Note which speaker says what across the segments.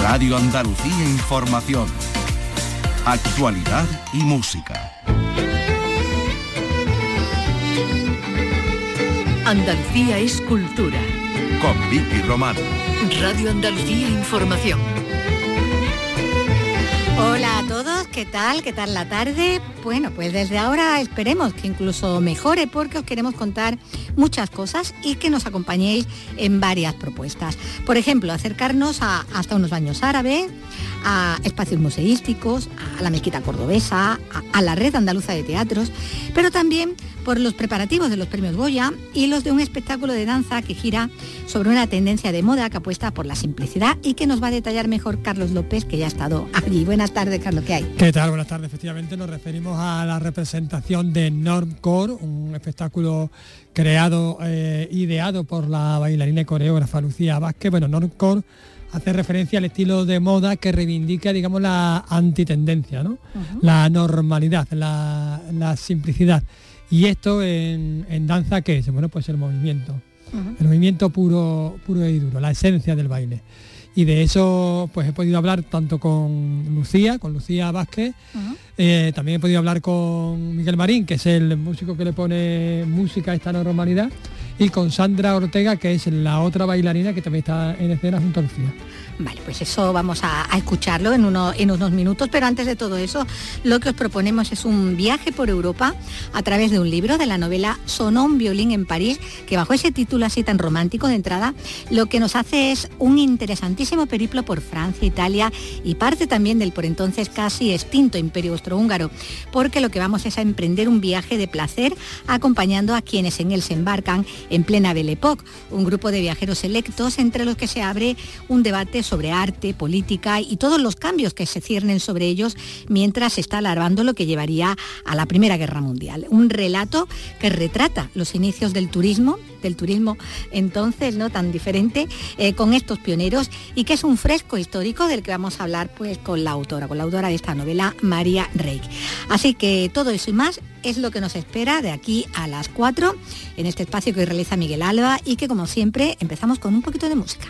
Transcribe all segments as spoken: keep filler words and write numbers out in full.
Speaker 1: Radio Andalucía Información. Actualidad y música.
Speaker 2: Andalucía es cultura.
Speaker 1: Con Vicky Román.
Speaker 2: Radio Andalucía Información.
Speaker 3: Hola a todos, ¿qué tal? ¿Qué tal la tarde? Bueno, pues desde ahora esperemos que incluso mejore porque os queremos contar muchas cosas y que nos acompañéis en varias propuestas. Por ejemplo, acercarnos a, hasta unos baños árabes, a espacios museísticos, a la mezquita cordobesa, a, a la red andaluza de teatros, pero también por los preparativos de los premios Goya y los de un espectáculo de danza que gira sobre una tendencia de moda que apuesta por la simplicidad y que nos va a detallar mejor Carlos López, que ya ha estado allí. Buenas tardes, Carlos, ¿qué hay?
Speaker 4: ¿Qué tal? Buenas tardes. Efectivamente nos referimos a la representación de Normcore, un espectáculo creado, eh, ideado por la bailarina y coreógrafa Lucía Vázquez. Bueno, Normcore hace referencia al estilo de moda que reivindica, digamos, la antitendencia, ¿no? Uh-huh. La normalidad, la, la simplicidad. Y esto en, en danza, ¿qué es? Bueno, pues el movimiento. Uh-huh. El movimiento puro, puro y duro, la esencia del baile. Y de eso pues he podido hablar tanto con Lucía, con Lucía Vázquez, uh-huh. eh, también he podido hablar con Miguel Marín, que es el músico que le pone música a esta normalidad, y con Sandra Ortega, que es la otra bailarina que también está en escena junto a Lucía.
Speaker 3: Vale, pues eso vamos a, a escucharlo en, uno, en unos minutos, pero antes de todo eso, lo que os proponemos es un viaje por Europa a través de un libro de la novela Sonó un violín en París, que bajo ese título así tan romántico de entrada, lo que nos hace es un interesantísimo periplo por Francia, Italia y parte también del por entonces casi extinto Imperio Austrohúngaro, porque lo que vamos es a emprender un viaje de placer acompañando a quienes en él se embarcan en plena Belle Époque, un grupo de viajeros selectos entre los que se abre un debate sobre arte, política y todos los cambios que se ciernen sobre ellos mientras se está alargando lo que llevaría a la Primera Guerra Mundial. Un relato que retrata los inicios del turismo, del turismo entonces no tan diferente, eh, con estos pioneros, y que es un fresco histórico del que vamos a hablar pues con la autora, con la autora de esta novela, María Reig. Así que todo eso y más es lo que nos espera de aquí a las cuatro en este espacio que hoy realiza Miguel Alba y que, como siempre, empezamos con un poquito de música.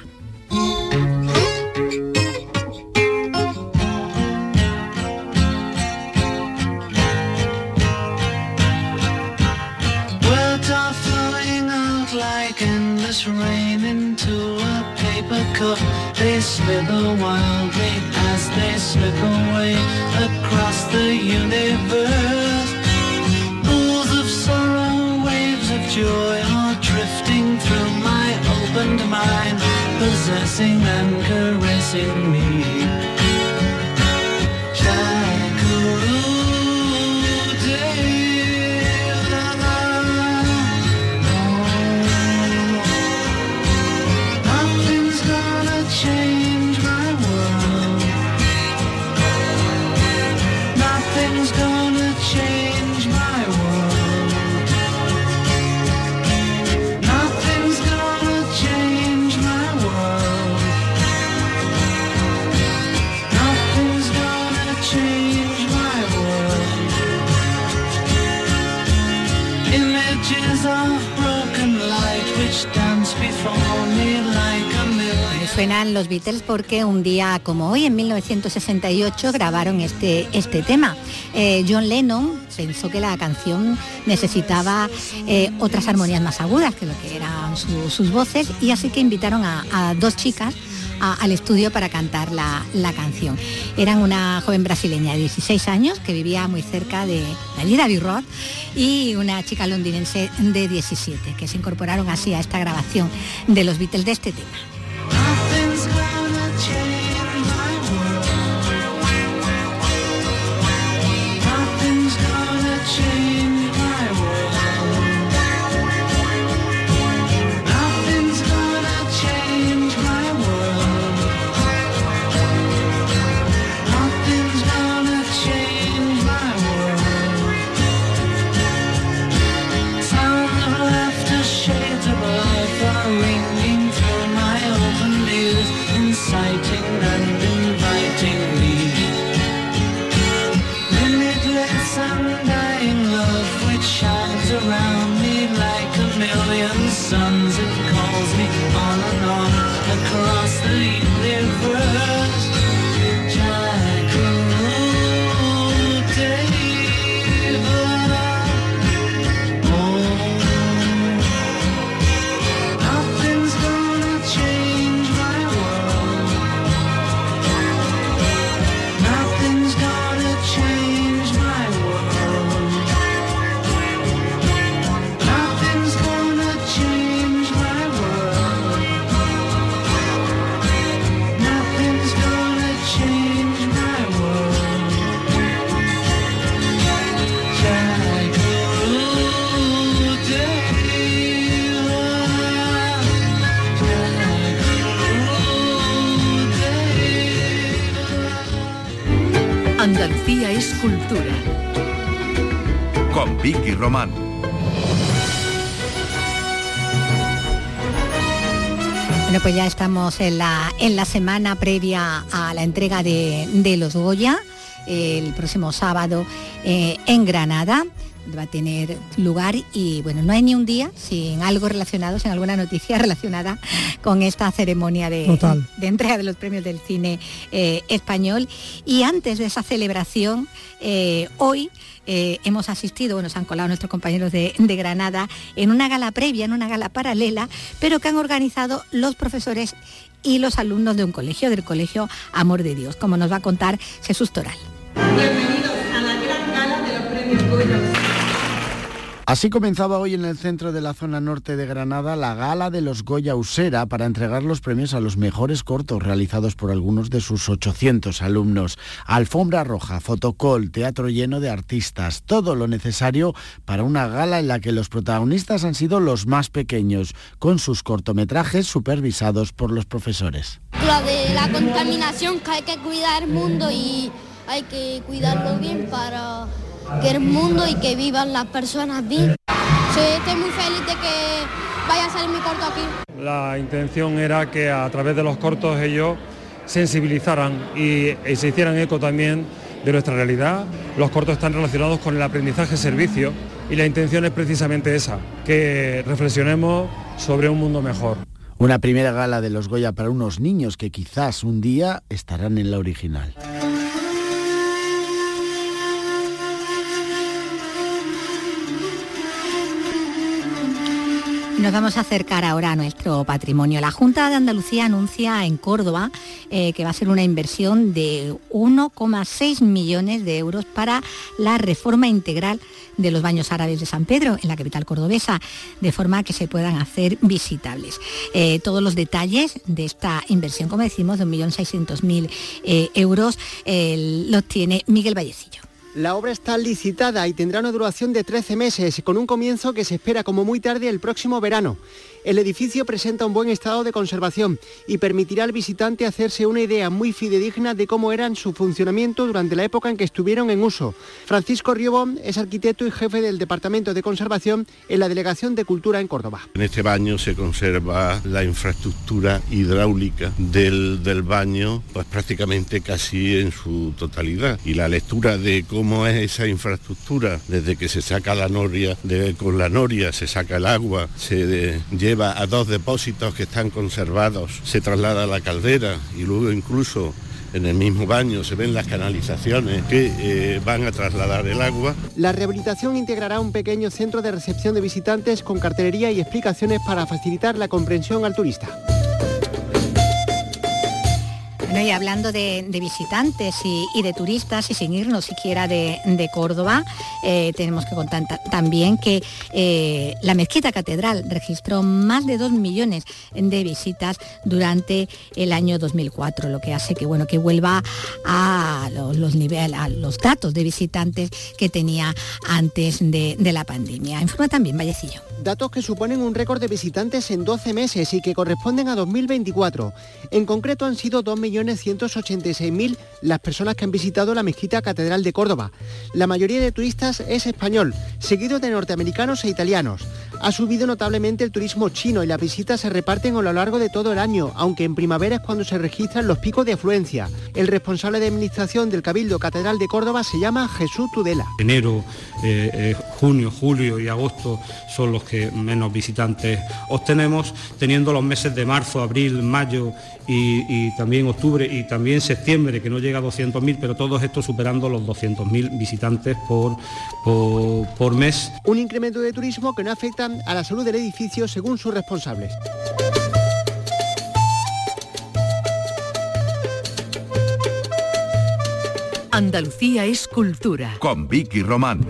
Speaker 5: Endless rain into a paper cup. They slither wildly as they slip away across the universe. Pools of sorrow, waves of joy are drifting through my opened mind, possessing and caressing me.
Speaker 3: Suenan los Beatles porque un día como hoy, en mil novecientos sesenta y ocho, grabaron este, este tema. Eh, John Lennon pensó que la canción necesitaba eh, otras armonías más agudas que lo que eran su, sus voces, y así que invitaron a, a dos chicas a, al estudio para cantar la, la canción. Eran una joven brasileña de dieciséis años que vivía muy cerca de la Lira Abbey Road y una chica londinense de diecisiete, que se incorporaron así a esta grabación de los Beatles de este tema.
Speaker 5: Nothing's gonna change my world. Nothing's gonna change my world. Nothing's gonna change my world. Nothing's gonna change my world. Sounds of laughter, shades of life are ringing through my
Speaker 2: Andalucía es cultura.
Speaker 1: Con Vicky Román.
Speaker 3: Bueno, pues ya estamos en la, en la semana previa a la entrega de, de los Goya, el próximo sábado eh, en Granada. Va a tener lugar y bueno, no hay ni un día sin algo relacionado, sin alguna noticia relacionada con esta ceremonia de, de entrega de los premios del cine eh, español. Y antes de esa celebración, eh, hoy eh, hemos asistido, bueno, se han colado nuestros compañeros de, de Granada en una gala previa, en una gala paralela, pero que han organizado los profesores y los alumnos de un colegio, del Colegio Amor de Dios, como nos va a contar Jesús Toral.
Speaker 6: Bienvenidos a la gran gala de los premios Goya.
Speaker 7: Así comenzaba hoy en el centro de la zona norte de Granada la gala de los Goya Usera para entregar los premios a los mejores cortos realizados por algunos de sus ochocientos alumnos. Alfombra roja, fotocall, teatro lleno de artistas, todo lo necesario para una gala en la que los protagonistas han sido los más pequeños, con sus cortometrajes supervisados por los profesores.
Speaker 8: Lo de la contaminación, que hay que cuidar el mundo y hay que cuidarlo bien para que el mundo y que vivan las personas bien. Sí, estoy muy feliz de que vaya a salir mi corto aquí.
Speaker 9: La intención era que a través de los cortos ellos sensibilizaran y, y se hicieran eco también de nuestra realidad. Los cortos están relacionados con el aprendizaje-servicio y la intención es precisamente esa, que reflexionemos sobre un mundo mejor.
Speaker 7: Una primera gala de los Goya para unos niños que quizás un día estarán en la original.
Speaker 3: Nos vamos a acercar ahora a nuestro patrimonio. La Junta de Andalucía anuncia en Córdoba eh, que va a ser una inversión de uno coma seis millones de euros para la reforma integral de los baños árabes de San Pedro, en la capital cordobesa, de forma que se puedan hacer visitables. Eh, todos los detalles de esta inversión, como decimos, de un millón seiscientos mil eh, euros, eh, los tiene Miguel Vallecillo.
Speaker 10: La obra está licitada y tendrá una duración de trece meses, con un comienzo que se espera como muy tarde el próximo verano. El edificio presenta un buen estado de conservación y permitirá al visitante hacerse una idea muy fidedigna de cómo eran su funcionamiento durante la época en que estuvieron en uso. Francisco Riobón es arquitecto y jefe del Departamento de Conservación en la Delegación de Cultura en Córdoba.
Speaker 11: En este baño se conserva la infraestructura hidráulica del, del baño, pues prácticamente casi en su totalidad. Y la lectura de cómo es esa infraestructura, desde que se saca la noria, de, con la noria se saca el agua, se de, lleva a dos depósitos que están conservados, se traslada a la caldera y luego incluso en el mismo baño se ven las canalizaciones que eh, van a trasladar el agua.
Speaker 10: La rehabilitación integrará un pequeño centro de recepción de visitantes con cartelería y explicaciones para facilitar la comprensión al turista.
Speaker 3: Bueno, y hablando de, de visitantes y, y de turistas, y sin irnos siquiera de, de Córdoba, eh, tenemos que contar ta- también que eh, la Mezquita Catedral registró más de dos millones de visitas durante el año dos mil cuatro, lo que hace que, bueno, que vuelva a los, los, nivel, a los datos de visitantes que tenía antes de, de la pandemia. Informa también Vallecillo.
Speaker 10: Datos que suponen un récord de visitantes en doce meses y que corresponden a dos mil veinticuatro. En concreto han sido dos millones ciento ochenta y seis mil las personas que han visitado la Mezquita Catedral de Córdoba. La mayoría de turistas es español, seguido de norteamericanos e italianos. Ha subido notablemente el turismo chino y las visitas se reparten a lo largo de todo el año, aunque en primavera es cuando se registran los picos de afluencia. El responsable de administración del Cabildo Catedral de Córdoba se llama Jesús Tudela.
Speaker 9: Enero, eh, eh, junio, julio y agosto son los que menos visitantes obtenemos, teniendo los meses de marzo, abril, mayo y, y también octubre y también septiembre, que no llega a doscientos mil, pero todos estos superando los doscientos mil visitantes por, por, por mes.
Speaker 10: Un incremento de turismo que no afecta a la salud del edificio, según sus responsables.
Speaker 2: Andalucía es cultura.
Speaker 1: Con Vicky Román.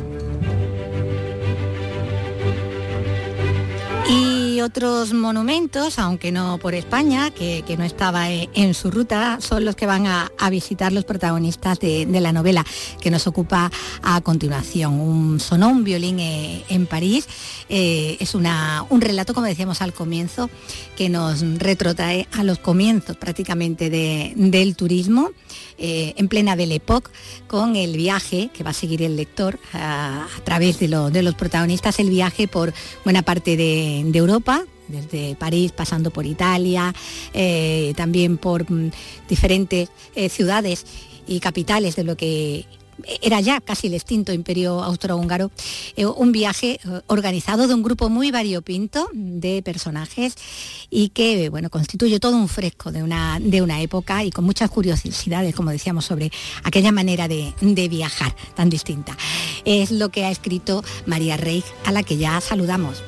Speaker 3: Y otros monumentos, aunque no por España, que, que no estaba en su ruta, son los que van a, a visitar los protagonistas de, de la novela que nos ocupa a continuación. Un sonó un violín eh, en París. Eh, es una, un relato, como decíamos al comienzo, que nos retrotrae a los comienzos prácticamente de, del turismo. eh, en plena Belle Époque, con el viaje que va a seguir el lector a, a través de, lo, de los protagonistas, el viaje por buena parte de, de Europa, desde París, pasando por Italia, eh, también por mm, diferentes eh, ciudades y capitales de lo que era ya casi el extinto imperio austrohúngaro, eh, un viaje eh, organizado de un grupo muy variopinto de personajes y que, bueno, constituye todo un fresco de una, de una época y con muchas curiosidades, como decíamos, sobre aquella manera de, de viajar tan distinta. Es lo que ha escrito María Reig, a la que ya saludamos.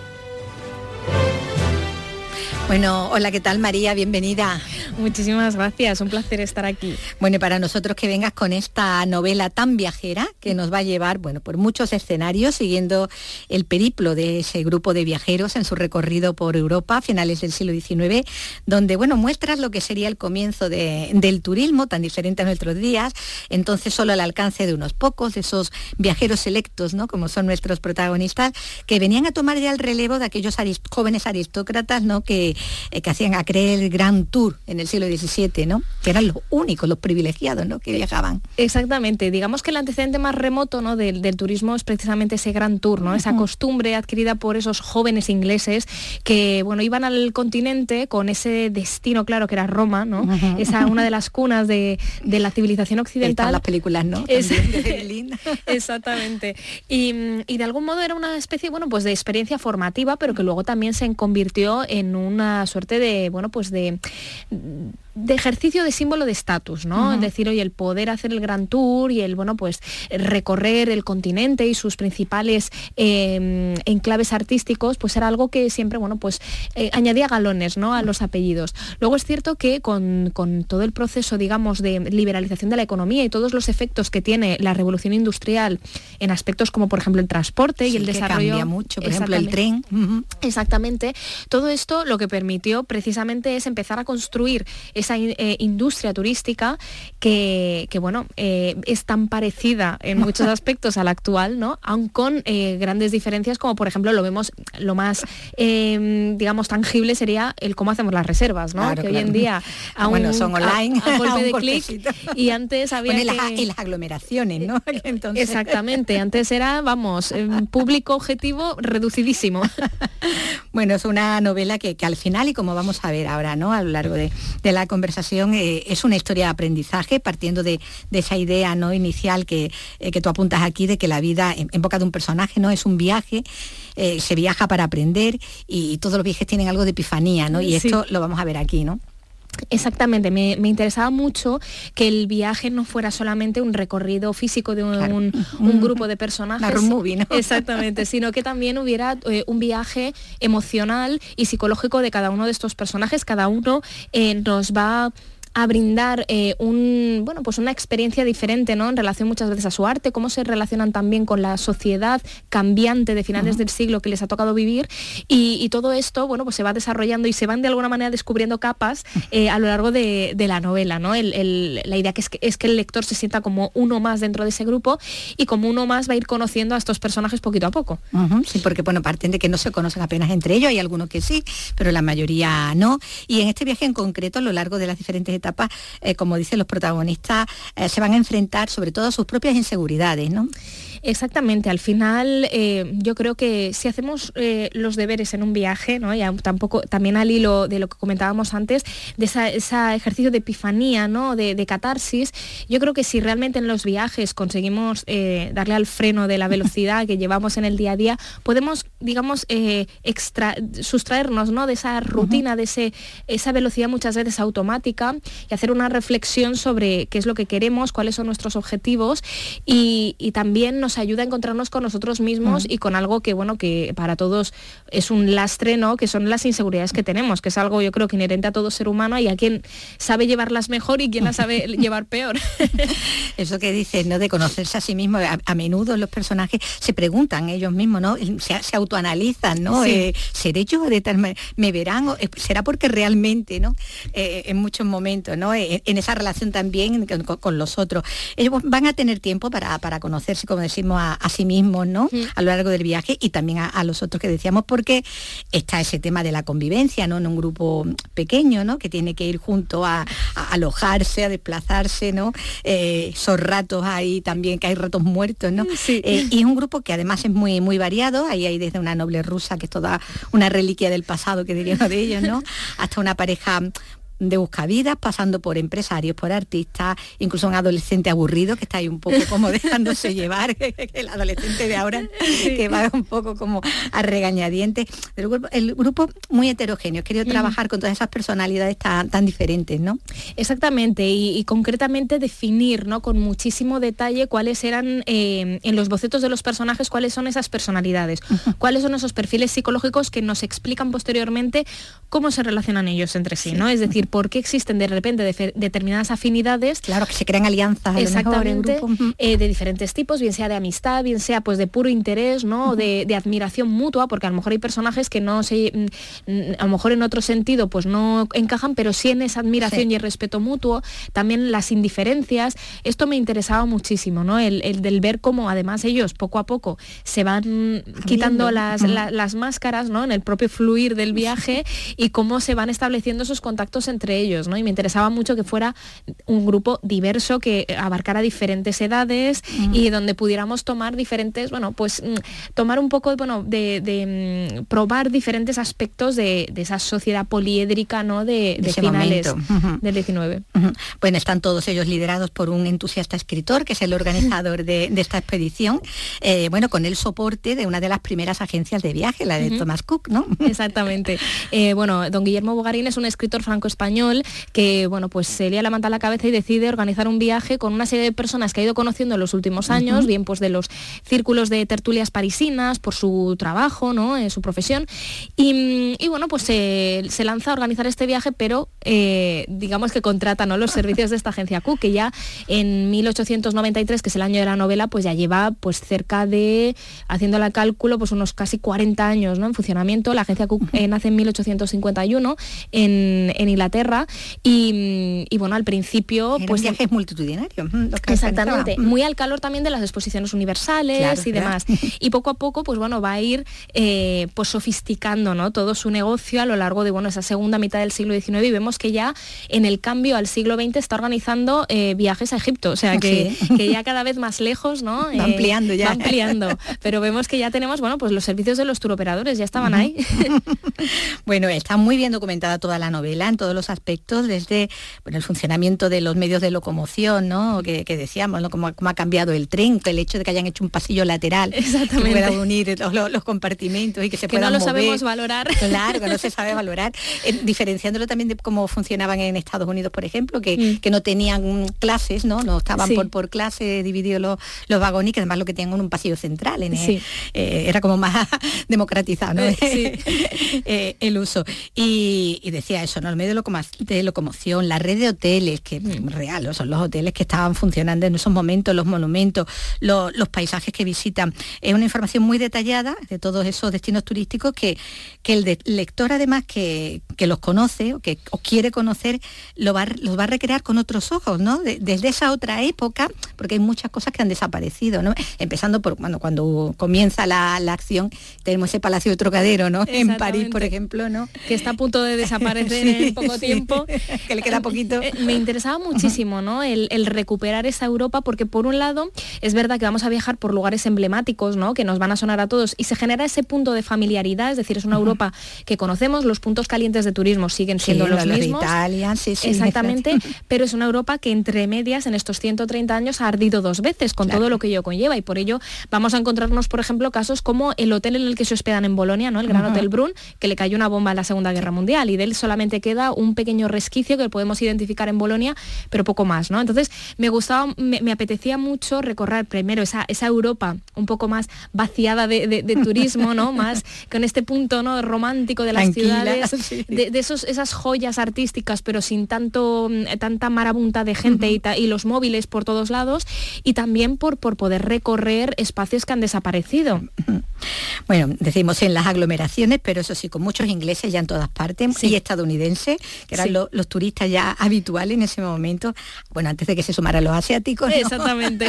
Speaker 3: Bueno, hola, ¿qué tal, María? Bienvenida.
Speaker 12: Muchísimas gracias, un placer estar aquí.
Speaker 3: Bueno, y para nosotros que vengas con esta novela tan viajera que nos va a llevar, bueno, por muchos escenarios, siguiendo el periplo de ese grupo de viajeros en su recorrido por Europa a finales del siglo diecinueve, donde, bueno, muestras lo que sería el comienzo de, del turismo, tan diferente a nuestros días, entonces solo al alcance de unos pocos, de esos viajeros selectos, ¿no?, como son nuestros protagonistas, que venían a tomar ya el relevo de aquellos arist- jóvenes aristócratas, ¿no?, que Eh, que hacían a creer el Gran Tour en el siglo diecisiete, ¿no?, que eran los únicos, los privilegiados, ¿no?, que viajaban.
Speaker 12: Exactamente, digamos que el antecedente más remoto, ¿no?, del, del turismo es precisamente ese Gran Tour, ¿no?, uh-huh. esa costumbre adquirida por esos jóvenes ingleses que, bueno, iban al continente con ese destino claro que era Roma, ¿no?, uh-huh. esa una de las cunas de, de la civilización occidental.
Speaker 3: Están las películas, ¿no?,
Speaker 12: es,
Speaker 3: de Berlín.
Speaker 12: Exactamente, y, y de algún modo era una especie, bueno, pues de experiencia formativa, pero que luego también se convirtió en una suerte de, bueno, pues de, de ejercicio de símbolo de estatus, ¿no? Uh-huh. Es decir, oye, el poder hacer el Gran Tour y el, bueno, pues recorrer el continente y sus principales eh, enclaves artísticos, pues era algo que siempre, bueno, pues eh, añadía galones, ¿no?, a los apellidos. Luego es cierto que con, con todo el proceso, digamos, de liberalización de la economía y todos los efectos que tiene la revolución industrial en aspectos como, por ejemplo, el transporte
Speaker 3: sí,
Speaker 12: y el
Speaker 3: que
Speaker 12: desarrollo.
Speaker 3: Cambia mucho, por ejemplo, el tren.
Speaker 12: Uh-huh. Exactamente. Todo esto lo que permitió precisamente es empezar a construir esa eh, industria turística que, que bueno, eh, es tan parecida en muchos aspectos a la actual, ¿no?, aun con eh, grandes diferencias, como por ejemplo lo vemos, lo más eh, digamos tangible sería el cómo hacemos las reservas, ¿no?,
Speaker 3: claro,
Speaker 12: que
Speaker 3: claro.
Speaker 12: hoy en día a
Speaker 3: bueno,
Speaker 12: un,
Speaker 3: son online,
Speaker 12: a, a golpe
Speaker 3: a
Speaker 12: de clic, y antes había
Speaker 3: bueno, y,
Speaker 12: que...
Speaker 3: las, y las aglomeraciones, ¿no? Entonces...
Speaker 12: Exactamente, antes era, vamos, un público objetivo reducidísimo.
Speaker 3: Bueno, es una novela que, que al final, y como vamos a ver ahora, ¿no?, a lo largo de, de la conversación, eh, es una historia de aprendizaje, partiendo de, de esa idea, ¿no?, inicial que, eh, que tú apuntas aquí, de que la vida en, en boca de un personaje, ¿no?, es un viaje, eh, se viaja para aprender y, y todos los viajes tienen algo de epifanía, ¿no? Y esto sí lo vamos a ver aquí, ¿no?
Speaker 12: Exactamente, me, me interesaba mucho que el viaje no fuera solamente un recorrido físico de un, claro. un, un grupo de personajes.
Speaker 3: La road movie, ¿no?
Speaker 12: Exactamente, sino que también hubiera eh, un viaje emocional y psicológico de cada uno de estos personajes. Cada uno eh, nos va a brindar eh, un, bueno, pues una experiencia diferente, ¿no?, en relación muchas veces a su arte, cómo se relacionan también con la sociedad cambiante de finales uh-huh. del siglo que les ha tocado vivir, y, y todo esto, bueno, pues se va desarrollando y se van de alguna manera descubriendo capas eh, a lo largo de, de la novela, ¿no? El, el, la idea que es, que es que el lector se sienta como uno más dentro de ese grupo y como uno más va a ir conociendo a estos personajes poquito a poco.
Speaker 3: Uh-huh. Sí, porque bueno, parten de que no se conocen apenas entre ellos, hay algunos que sí, pero la mayoría no, y en este viaje en concreto, a lo largo de las diferentes etapas, eh, como dicen los protagonistas, eh, se van a enfrentar sobre todo a sus propias inseguridades, ¿no?
Speaker 12: Exactamente, al final eh, yo creo que si hacemos eh, los deberes en un viaje, ¿no?, y tampoco, también al hilo de lo que comentábamos antes, de esa, ese ejercicio de epifanía, ¿no?, de, de catarsis, yo creo que si realmente en los viajes conseguimos eh, darle al freno de la velocidad que llevamos en el día a día, podemos, digamos, eh, extra, sustraernos, ¿no?, de esa rutina, uh-huh. de ese, esa velocidad muchas veces automática, y hacer una reflexión sobre qué es lo que queremos, cuáles son nuestros objetivos, y, y también nos ayuda a encontrarnos con nosotros mismos uh-huh. y con algo que, bueno, que para todos es un lastre, ¿no?, que son las inseguridades que tenemos, que es algo yo creo que inherente a todo ser humano, y a quien sabe llevarlas mejor y quien las sabe llevar peor.
Speaker 3: Eso que dices, ¿no?, de conocerse a sí mismo, a, a menudo los personajes se preguntan ellos mismos, ¿no?, se, se autoanalizan, ¿no? Sí. Eh, ¿seré yo de tal manera? ¿Me verán? ¿Será porque realmente, ¿no?, eh, en muchos momentos, ¿no?, en, en esa relación también con, con los otros, ellos van a tener tiempo para, para conocerse, como decir, muchísimo a, a sí mismos, ¿no? Mm. A lo largo del viaje y también a, a los otros que decíamos, porque está ese tema de la convivencia, ¿no? En un grupo pequeño, ¿no? Que tiene que ir junto a, a alojarse, a desplazarse, ¿no? Eh, esos ratos ahí también, que hay ratos muertos, ¿no? Sí. Eh, y es un grupo que además es muy, muy variado. Ahí hay desde una noble rusa, que es toda una reliquia del pasado, que diría uno de ellos, ¿no? Hasta una pareja de buscavidas, pasando por empresarios, por artistas, incluso un adolescente aburrido que está ahí un poco como dejándose llevar, el adolescente de ahora, sí, que va un poco como a regañadientes. El grupo, el grupo muy heterogéneo, querido trabajar mm. con todas esas personalidades tan, tan diferentes, ¿no?
Speaker 12: Exactamente, y, y concretamente definir, ¿no? Con muchísimo detalle cuáles eran, eh, en los bocetos de los personajes, cuáles son esas personalidades, uh-huh. cuáles son esos perfiles psicológicos que nos explican posteriormente cómo se relacionan ellos entre sí, sí. ¿no? Es decir, por qué existen de repente de determinadas afinidades.
Speaker 3: Claro, que se crean alianzas.
Speaker 12: Exactamente,
Speaker 3: mejor, en
Speaker 12: eh, de diferentes tipos, bien sea de amistad, bien sea pues de puro interés, ¿no? Uh-huh. de, de admiración mutua, porque a lo mejor hay personajes que no se, a lo mejor en otro sentido pues no encajan, pero sí en esa admiración sí. y el respeto mutuo, también las indiferencias. Esto me interesaba muchísimo, ¿no? El, el del ver cómo además ellos poco a poco se van Abriendo. quitando las, uh-huh. la, las máscaras, ¿no? En el propio fluir del viaje y cómo se van estableciendo esos contactos entre ellos, ¿no? Y me interesaba mucho que fuera un grupo diverso, que abarcara diferentes edades mm. y donde pudiéramos tomar diferentes, bueno, pues tomar un poco, bueno, de, de um, probar diferentes aspectos de, de esa sociedad poliédrica, ¿no? De, de, de finales uh-huh. del diecinueve.
Speaker 3: Uh-huh. Bueno, están todos ellos liderados por un entusiasta escritor, que es el organizador de, de esta expedición, eh, bueno, con el soporte de una de las primeras agencias de viaje, la de uh-huh. Thomas Cook, ¿no?
Speaker 12: Exactamente. Eh, bueno, don Guillermo Bogarín es un escritor franco-español que, bueno, pues se lía la manta a la cabeza y decide organizar un viaje con una serie de personas que ha ido conociendo en los últimos años, uh-huh. bien pues de los círculos de tertulias parisinas, por su trabajo, ¿no? En su profesión. Y, y bueno, pues se, se lanza a organizar este viaje, pero eh, digamos que contrata, ¿no? Los servicios de esta agencia Cook, que ya en mil ochocientos noventa y tres, que es el año de la novela, pues ya lleva pues cerca de, haciendo el cálculo, pues unos casi cuarenta años, ¿no? En funcionamiento. La agencia Cook eh, nace en mil ochocientos cincuenta y uno en, en Inglaterra. Y, y bueno, al principio
Speaker 3: Era
Speaker 12: pues
Speaker 3: un viaje multitudinario.
Speaker 12: Exactamente, muy al calor también de las exposiciones universales claro, y demás. Claro. Y poco a poco pues bueno, va a ir eh, pues sofisticando, ¿no? todo su negocio a lo largo de bueno, esa segunda mitad del siglo diecinueve, y vemos que ya en el cambio al siglo veinte está organizando eh, viajes a Egipto, o sea que, sí. que ya cada vez más lejos, ¿no?
Speaker 3: Va ampliando ya.
Speaker 12: Va ampliando, pero vemos que ya tenemos, bueno, pues los servicios de los turoperadores ya estaban uh-huh. ahí.
Speaker 3: Bueno, está muy bien documentada toda la novela en todos los aspectos, desde bueno, el funcionamiento de los medios de locomoción, ¿no? que, que decíamos, ¿no? Cómo, cómo ha cambiado el tren, el hecho de que hayan hecho un pasillo lateral que pueda unir los, los, los compartimentos y que se
Speaker 12: que
Speaker 3: puedan
Speaker 12: no lo
Speaker 3: mover.
Speaker 12: sabemos valorar.
Speaker 3: Claro, que no se sabe valorar. Eh, diferenciándolo también de cómo funcionaban en Estados Unidos, por ejemplo, que, mm. que no tenían clases, no no estaban sí. por, por clase divididos los, los vagones, y que además lo que tenían un pasillo central. En el, sí. eh, era como más democratizado, ¿no? Sí. eh, el uso. Y, y decía eso, ¿no? El medio de, locoma, de locomoción, la red de hoteles, que mm. real, ¿no? Son los hoteles que estaban funcionando en esos momentos, los monumentos, los, los paisajes que visitan. Es una información muy detallada de todos esos destinos turísticos que, que el de, lector, además, que, que los conoce o que o quiere conocer, lo va, los va a recrear con otros ojos, ¿no? De, desde esa otra época, porque hay muchas cosas que han desaparecido, ¿no? Empezando por bueno, cuando comienza la, la acción, tenemos ese Palacio de Trocadero, ¿no? En París, por ejemplo, ¿no?
Speaker 12: Que está a punto de desaparecer sí, en poco sí. tiempo.
Speaker 3: Que le queda poquito.
Speaker 12: Me interesaba muchísimo, ¿no? El, el recuperar esa Europa, porque por un lado es verdad que vamos a viajar por lugares emblemáticos, ¿no? Que nos van a sonar a todos, y se genera ese punto de familiaridad, es decir, es una uh-huh. Europa que conocemos, los puntos calientes de turismo siguen siendo
Speaker 3: sí,
Speaker 12: los
Speaker 3: lo
Speaker 12: mismos.
Speaker 3: De Italia, sí, sí,
Speaker 12: exactamente, pero es una Europa que entre medias en estos ciento treinta años ha ardido dos veces, con claro. todo lo que ello conlleva, y por ello vamos a encontrarnos, por ejemplo, casos como el hotel en el que se hospedan en Bolonia, ¿no? El Gran uh-huh. Hotel Brun, que le cayó una bomba en la Segunda Guerra Mundial, y de él solamente queda un pequeño resquicio que podemos identificar en Bolonia, pero poco más, ¿no? Entonces me gustaba, me, me apetecía mucho recorrer primero esa, esa Europa un poco más vaciada de, de, de turismo, ¿no? Más con este punto, ¿no? romántico de las Tranquila, ciudades, sí. de, de esos, esas joyas artísticas, pero sin tanto tanta marabunta de gente uh-huh. y, ta, y los móviles por todos lados, y también por, por poder recorrer espacios que han desaparecido.
Speaker 3: Bueno, decimos en las aglomeraciones, pero eso sí, con muchos ingleses ya en todas partes, sí. y estadounidenses, que eran sí. lo, los turistas ya habituales en ese momento, bueno, antes de que se sumaran los asiáticos, ¿no?
Speaker 12: Exactamente.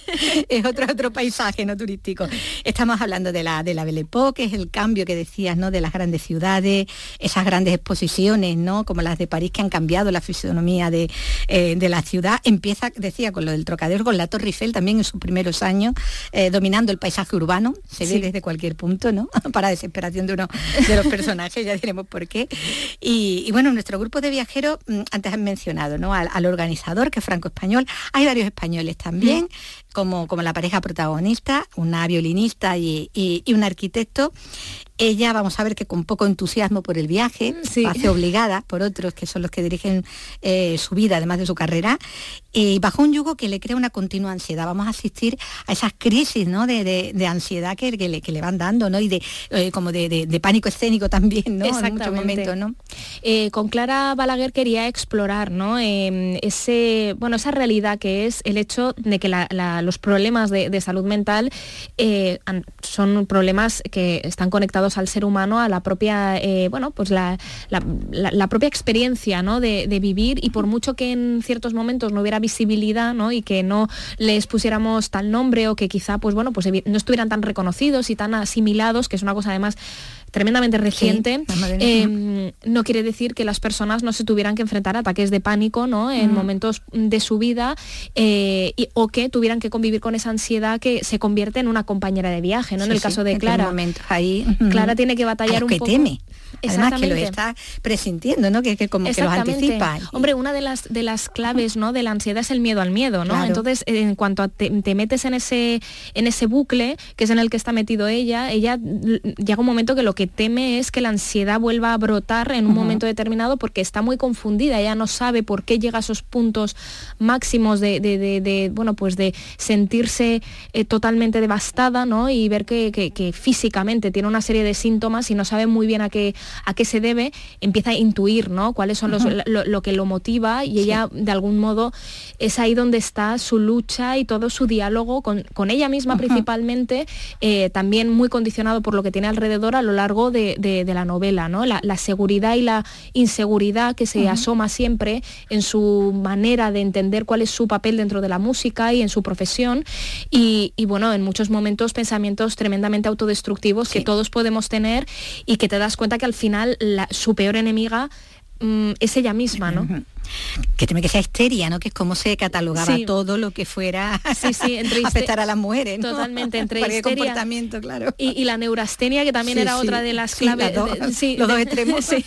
Speaker 3: Es otro otro paisaje no turístico. Estamos hablando de la de la Belle Époque, que es el cambio que decías, ¿no? De las grandes ciudades, esas grandes exposiciones, ¿no? Como las de París, que han cambiado la fisonomía de, eh, de la ciudad. Empieza, decía, con lo del Trocadero, con la Torre Eiffel también en sus primeros años, eh, dominando el paisaje urbano, se ve sí. desde cualquier punto, ¿no? Para desesperación de uno de los personajes, ya diremos por qué. Y, y bueno, nuestro grupo de viajeros, antes han mencionado, ¿no? Al, al organizador, que es franco-español. Hay varios españoles también, mm. como, como la pareja protagonista, una violinista y, y, y un arquitecto. Ella, vamos a ver que con poco entusiasmo por el viaje, sí. hace obligada por otros que son los que dirigen eh, su vida, además de su carrera, y bajo un yugo que le crea una continua ansiedad. Vamos a asistir a esas crisis, ¿no? de, de, de ansiedad que, que, le, que le van dando, ¿no? Y de eh, como de, de, de pánico escénico también, ¿no? En muchos momentos, ¿no?
Speaker 12: Eh, con Clara Balaguer quería explorar, ¿no? Eh, ese, bueno, esa realidad que es el hecho de que la, la, los problemas de, de salud mental eh, son problemas que están conectados al ser humano, a la propia, eh, bueno, pues la, la, la, la propia experiencia, ¿no? de, de vivir, y por mucho que en ciertos momentos no hubiera visibilidad, ¿no? Y que no les pusiéramos tal nombre, o que quizá, pues bueno, pues no estuvieran tan reconocidos y tan asimilados, que es una cosa además tremendamente reciente, sí, eh, no quiere decir que las personas no se tuvieran que enfrentar a ataques de pánico, ¿no? En mm. momentos de su vida, eh, y, o que tuvieran que convivir con esa ansiedad que se convierte en una compañera de viaje, ¿no? Sí, en el caso sí, de Clara.
Speaker 3: Momentos ahí,
Speaker 12: Clara tiene que batallar un
Speaker 3: que
Speaker 12: poco.
Speaker 3: Teme. Además que lo está presintiendo, ¿no? Que, que como que los anticipa.
Speaker 12: Hombre, una de las de las claves, ¿no? de la ansiedad es el miedo al miedo, ¿no? Claro. Entonces, en cuanto a te, te metes en ese en ese bucle, que es en el que está metido ella, ella llega un momento que lo que teme es que la ansiedad vuelva a brotar en un uh-huh. momento determinado, porque está muy confundida, ella no sabe por qué llega a esos puntos máximos de, de, de, de bueno, pues de sentirse eh, totalmente devastada, ¿no? Y ver que, que, que físicamente tiene una serie de síntomas y no sabe muy bien a qué a qué se debe, empieza a intuir, ¿no? Cuáles son los, uh-huh. lo, lo que lo motiva, y ella, sí. de algún modo, es ahí donde está su lucha y todo su diálogo con, con ella misma, uh-huh. principalmente, eh, también muy condicionado por lo que tiene alrededor a lo largo de, de, de la novela, ¿no? La, la seguridad y la inseguridad que se uh-huh. asoma siempre en su manera de entender cuál es su papel dentro de la música y en su profesión, y, y bueno, en muchos momentos pensamientos tremendamente autodestructivos, sí. que todos podemos tener, y que te das cuenta que al final la, su peor enemiga mm, es ella misma, ¿no?
Speaker 3: Que teme que sea histeria, ¿no? Que es como se catalogaba sí. todo lo que fuera
Speaker 12: sí, sí, entre
Speaker 3: afectar a las mujeres, ¿no?
Speaker 12: Totalmente, entre
Speaker 3: histeria
Speaker 12: comportamiento,
Speaker 3: claro.
Speaker 12: Y, y la neurastenia, que también sí, era sí. otra de las claves.
Speaker 3: Sí, las dos,
Speaker 12: de, sí,
Speaker 3: los
Speaker 12: de,
Speaker 3: dos extremos. Sí.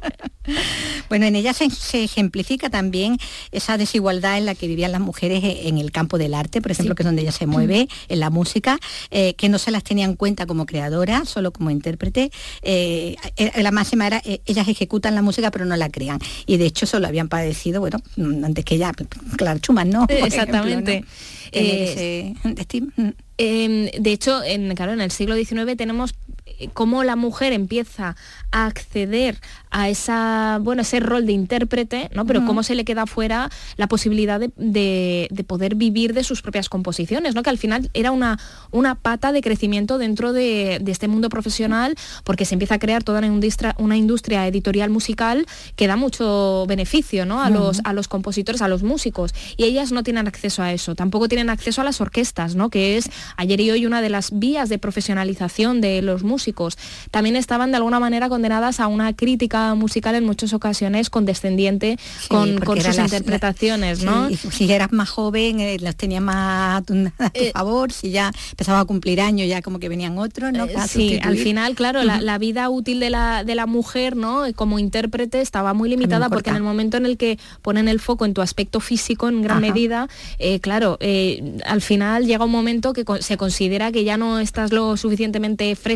Speaker 3: Bueno, en ella se, se ejemplifica también esa desigualdad en la que vivían las mujeres en el campo del arte, por ejemplo, sí. que es donde ella se mueve, en la música, eh, que no se las tenía en cuenta como creadora, solo como intérprete. Eh, la máxima era, eh, ellas ejecutan la música pero no la crean. Y de hecho eso lo habían padecido, bueno, antes que ella, Clara Schumann, ¿no? Por
Speaker 12: Exactamente.
Speaker 3: Ejemplo, ¿no? Eh, ese,
Speaker 12: eh, de hecho, en, claro, en el siglo diecinueve tenemos cómo la mujer empieza a acceder a esa, bueno, ese rol de intérprete, ¿no? Pero uh-huh. cómo se le queda fuera la posibilidad de, de, de poder vivir de sus propias composiciones, ¿no? Que al final era una, una pata de crecimiento dentro de, de este mundo profesional, porque se empieza a crear toda una industria, una industria editorial musical que da mucho beneficio, ¿no? A, uh-huh. los, a los compositores, a los músicos, y ellas no tienen acceso a eso, tampoco tienen acceso a las orquestas, ¿no? Que es ayer y hoy una de las vías de profesionalización de los músicos. También estaban de alguna manera condenadas a una crítica musical en muchas ocasiones condescendiente, sí, con, con sus las, interpretaciones, la, ¿no?
Speaker 3: Sí, si eras más joven, eh, los tenías más a tu, a tu eh, favor, si ya empezaba a cumplir años, ya como que venían otros, ¿no?
Speaker 12: Eh, sí, al final, claro, uh-huh. la, la vida útil de la, de la mujer, ¿no? Como intérprete estaba muy limitada, porque en el momento en el que ponen el foco en tu aspecto físico, en gran Ajá. medida, eh, claro, eh, al final llega un momento que se considera que ya no estás lo suficientemente fresca o joven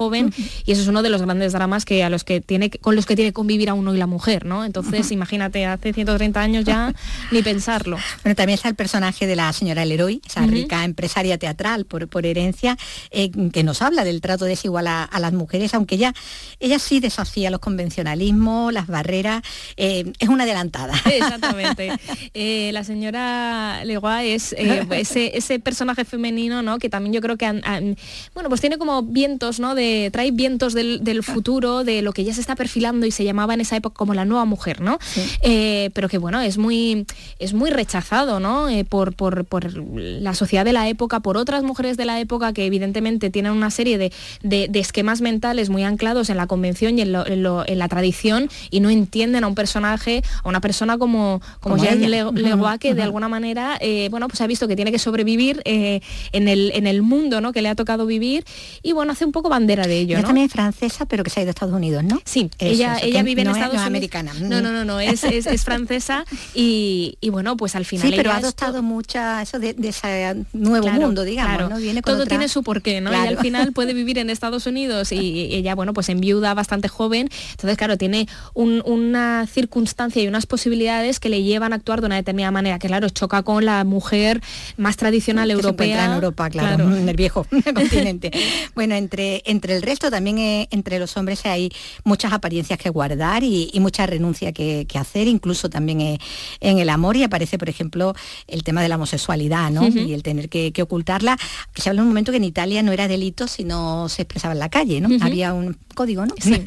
Speaker 12: joven, y eso es uno de los grandes dramas que a los que tiene con los que tiene que convivir a uno y la mujer, ¿no? Entonces, imagínate, hace ciento treinta años ya ni pensarlo.
Speaker 3: Bueno, también está el personaje de la señora Leroy, esa
Speaker 12: Ujú.
Speaker 3: rica empresaria teatral por, por herencia, eh, que nos habla del trato desigual a, a las mujeres, aunque ella, ella sí desafía los convencionalismos, las barreras, eh, es una adelantada.
Speaker 12: Exactamente. Eh, la señora Leroy es eh, ese, ese personaje femenino, ¿no? Que también yo creo que han, han, bueno, pues tiene como vientos, ¿no? De, trae vientos del, del futuro, de lo que ya se está perfilando y se llamaba en esa época como la nueva mujer, ¿no? Sí. Eh, pero que bueno, es muy, es muy rechazado, ¿no? Eh, por, por, por la sociedad de la época, por otras mujeres de la época que evidentemente tienen una serie de, de, de esquemas mentales muy anclados en la convención y en, lo, en, lo, en la tradición, y no entienden a un personaje, a una persona como, como, como Jeanne Le, Leroy, que uh-huh. de alguna manera, eh, bueno, pues ha visto que tiene que sobrevivir eh, en, el, en el mundo, ¿no? Que le ha tocado vivir, y bueno, hace un poco bandera de ello,
Speaker 3: ella
Speaker 12: ¿no?
Speaker 3: También es francesa, pero que se ha ido a Estados Unidos, ¿no?
Speaker 12: Sí,
Speaker 3: eso,
Speaker 12: ella,
Speaker 3: eso,
Speaker 12: ella vive en
Speaker 3: no
Speaker 12: Estados
Speaker 3: es, no
Speaker 12: Unidos.
Speaker 3: Es americana.
Speaker 12: No, no, no, no, es, es, es francesa y, y bueno, pues al final.
Speaker 3: Sí, pero ha
Speaker 12: esto...
Speaker 3: adoptado mucha eso de, de ese nuevo
Speaker 12: claro,
Speaker 3: mundo, digamos,
Speaker 12: claro.
Speaker 3: ¿no? Viene con
Speaker 12: todo
Speaker 3: otra...
Speaker 12: tiene su porqué, ¿no? Claro. Y al final puede vivir en Estados Unidos y, y ella, bueno, pues enviuda bastante joven, entonces claro, tiene un, una circunstancia y unas posibilidades que le llevan a actuar de una determinada manera, que claro, choca con la mujer más tradicional
Speaker 3: que
Speaker 12: europea.
Speaker 3: Se encuentra en Europa, claro, claro. en el viejo continente. Bueno, entre, entre el resto también eh, entre los hombres hay muchas apariencias que guardar y, y mucha renuncia que, que hacer, incluso también eh, en el amor, y aparece, por ejemplo, el tema de la homosexualidad, ¿no? Uh-huh. Y el tener que, que ocultarla, que se habla en un momento que en Italia no era delito si no se expresaba en la calle, ¿no? Uh-huh. Había un código, ¿no?
Speaker 12: Sí,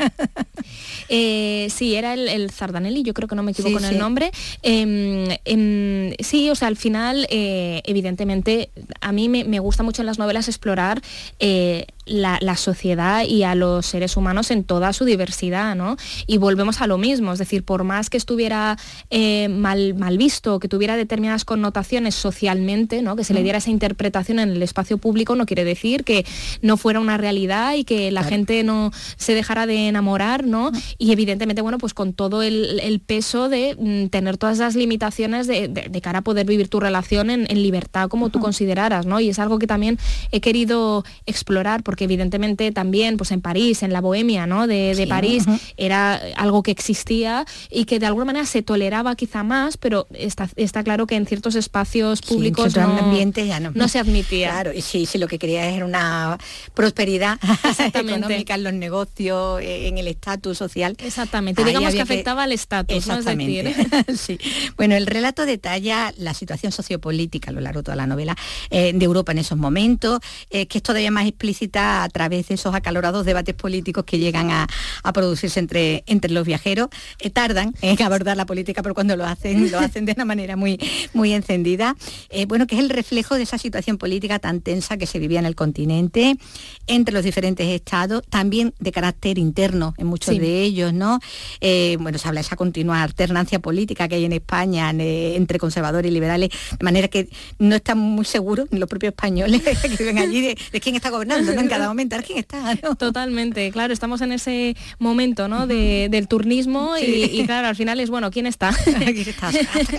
Speaker 12: eh, sí era el, el Zardanelli, yo creo que no me equivoco sí, en sí. el nombre. Eh, eh, sí, o sea, al final, eh, evidentemente, a mí me, me gusta mucho en las novelas explorar eh, la, la sociedad y a los seres humanos en toda su diversidad, ¿no? Y volvemos a lo mismo, es decir, por más que estuviera eh, mal, mal visto, que tuviera determinadas connotaciones socialmente, ¿no? Que se le diera esa interpretación en el espacio público, no quiere decir que no fuera una realidad y que la claro. gente no se dejara de enamorar, ¿no? Y evidentemente, bueno, pues con todo el, el peso de mm, tener todas las limitaciones de, de, de cara a poder vivir tu relación en, en libertad como uh-huh. tú consideraras, ¿no? Y es algo que también he querido explorar, porque evidentemente también, pues en París, en la bohemia, ¿no? De, de sí, París, uh-huh. era algo que existía y que de alguna manera se toleraba quizá más, pero está, está claro que en ciertos espacios públicos
Speaker 3: sí, en
Speaker 12: no,
Speaker 3: ambiente ya no.
Speaker 12: no se admitía.
Speaker 3: Claro, y sí, sí, lo que quería era una prosperidad económica en los negocios, en el estatus social.
Speaker 12: Exactamente, digamos que afectaba que... al estatus,
Speaker 3: exactamente.
Speaker 12: ¿no? Es decir,
Speaker 3: sí. Bueno, el relato detalla la situación sociopolítica a lo largo de toda la novela eh, de Europa en esos momentos, eh, que es todavía más explícita a través de esos acalorados debates políticos que llegan a, a producirse entre, entre los viajeros. Eh, tardan en abordar la política, pero cuando lo hacen, lo hacen de una manera muy, muy encendida. Eh, bueno, que es el reflejo de esa situación política tan tensa que se vivía en el continente, entre los diferentes estados, también de carácter interno en muchos sí. de ellos, ¿no? Eh, bueno, se habla de esa continua alternancia política que hay en España eh, entre conservadores y liberales, de manera que no están muy seguros ni los propios españoles que viven allí de, de quién está gobernando, ¿no? En cada momento, ¿quién está? ¿no?
Speaker 12: Totalmente, claro, estamos en ese momento, ¿no? De, del turnismo sí. y, y claro, al final es, bueno, ¿quién está?
Speaker 3: ¿Quién está?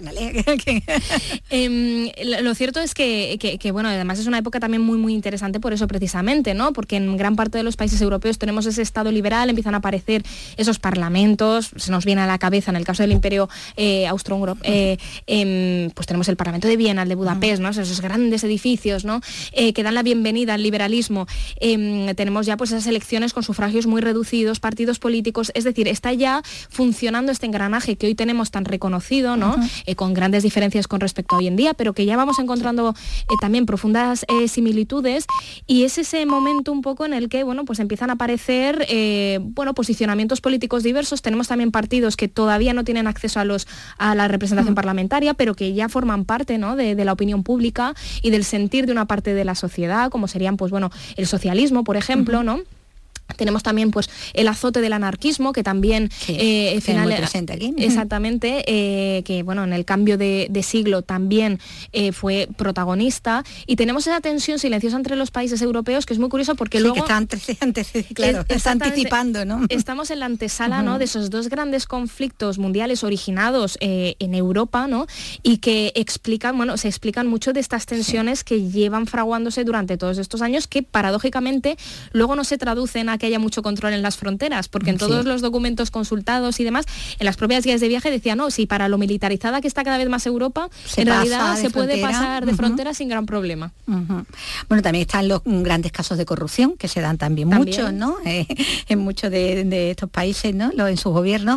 Speaker 12: eh, lo cierto es que, que, que, bueno, además es una época también muy, muy interesante por eso precisamente, ¿no? Porque en gran parte de los países europeos tenemos ese Estado liberal, empiezan a aparecer esos parlamentos, se nos viene a la cabeza en el caso del Imperio eh, Austrohúngaro, eh, eh, pues tenemos el Parlamento de Viena, el de Budapest, ¿no? Esos grandes edificios, ¿no? Eh, que dan la bienvenida al liberalismo. Eh, tenemos ya pues esas elecciones con sufragios muy reducidos, partidos políticos, es decir, está ya funcionando este engranaje que hoy tenemos tan reconocido, ¿no? Uh-huh. Eh, con grandes diferencias con respecto a hoy en día, pero que ya vamos encontrando eh, también profundas eh, similitudes, y es ese momento un poco en el que, bueno, pues empiezan a aparecer eh, bueno, posicionamientos políticos diversos. Tenemos también partidos que todavía no tienen acceso a los a la representación uh-huh. parlamentaria, pero que ya forman parte, ¿no? de, de la opinión pública y del sentir de una parte de la sociedad, como serían, pues bueno, el socialismo, por ejemplo, uh-huh. ¿no? Tenemos también pues el azote del anarquismo, que también
Speaker 3: sí,
Speaker 12: eh, final,
Speaker 3: muy presente aquí.
Speaker 12: Exactamente, eh, que bueno, en el cambio de, de siglo también eh, fue protagonista, y tenemos esa tensión silenciosa entre los países europeos que es muy curioso porque
Speaker 3: sí,
Speaker 12: luego
Speaker 3: que está antes, antes, claro, es, está anticipando, ¿no?
Speaker 12: Estamos en la antesala, uh-huh. ¿no? de esos dos grandes conflictos mundiales originados eh, en Europa, ¿no? Y que explican, bueno, se explican mucho de estas tensiones sí. que llevan fraguándose durante todos estos años, que paradójicamente luego no se traducen a que haya mucho control en las fronteras, porque en todos
Speaker 3: Sí.
Speaker 12: los documentos consultados y demás, en las propias guías de viaje decían, no, si para lo militarizada que está cada vez más Europa,
Speaker 3: Se
Speaker 12: en
Speaker 3: pasa
Speaker 12: realidad
Speaker 3: de
Speaker 12: se puede
Speaker 3: frontera.
Speaker 12: pasar de
Speaker 3: Ujú.
Speaker 12: frontera sin gran problema.
Speaker 3: Ujú. Bueno, también están los grandes casos de corrupción que se dan también,
Speaker 12: También.
Speaker 3: muchos, ¿no? Eh, en muchos de, de estos países, ¿no? Los, en sus gobiernos.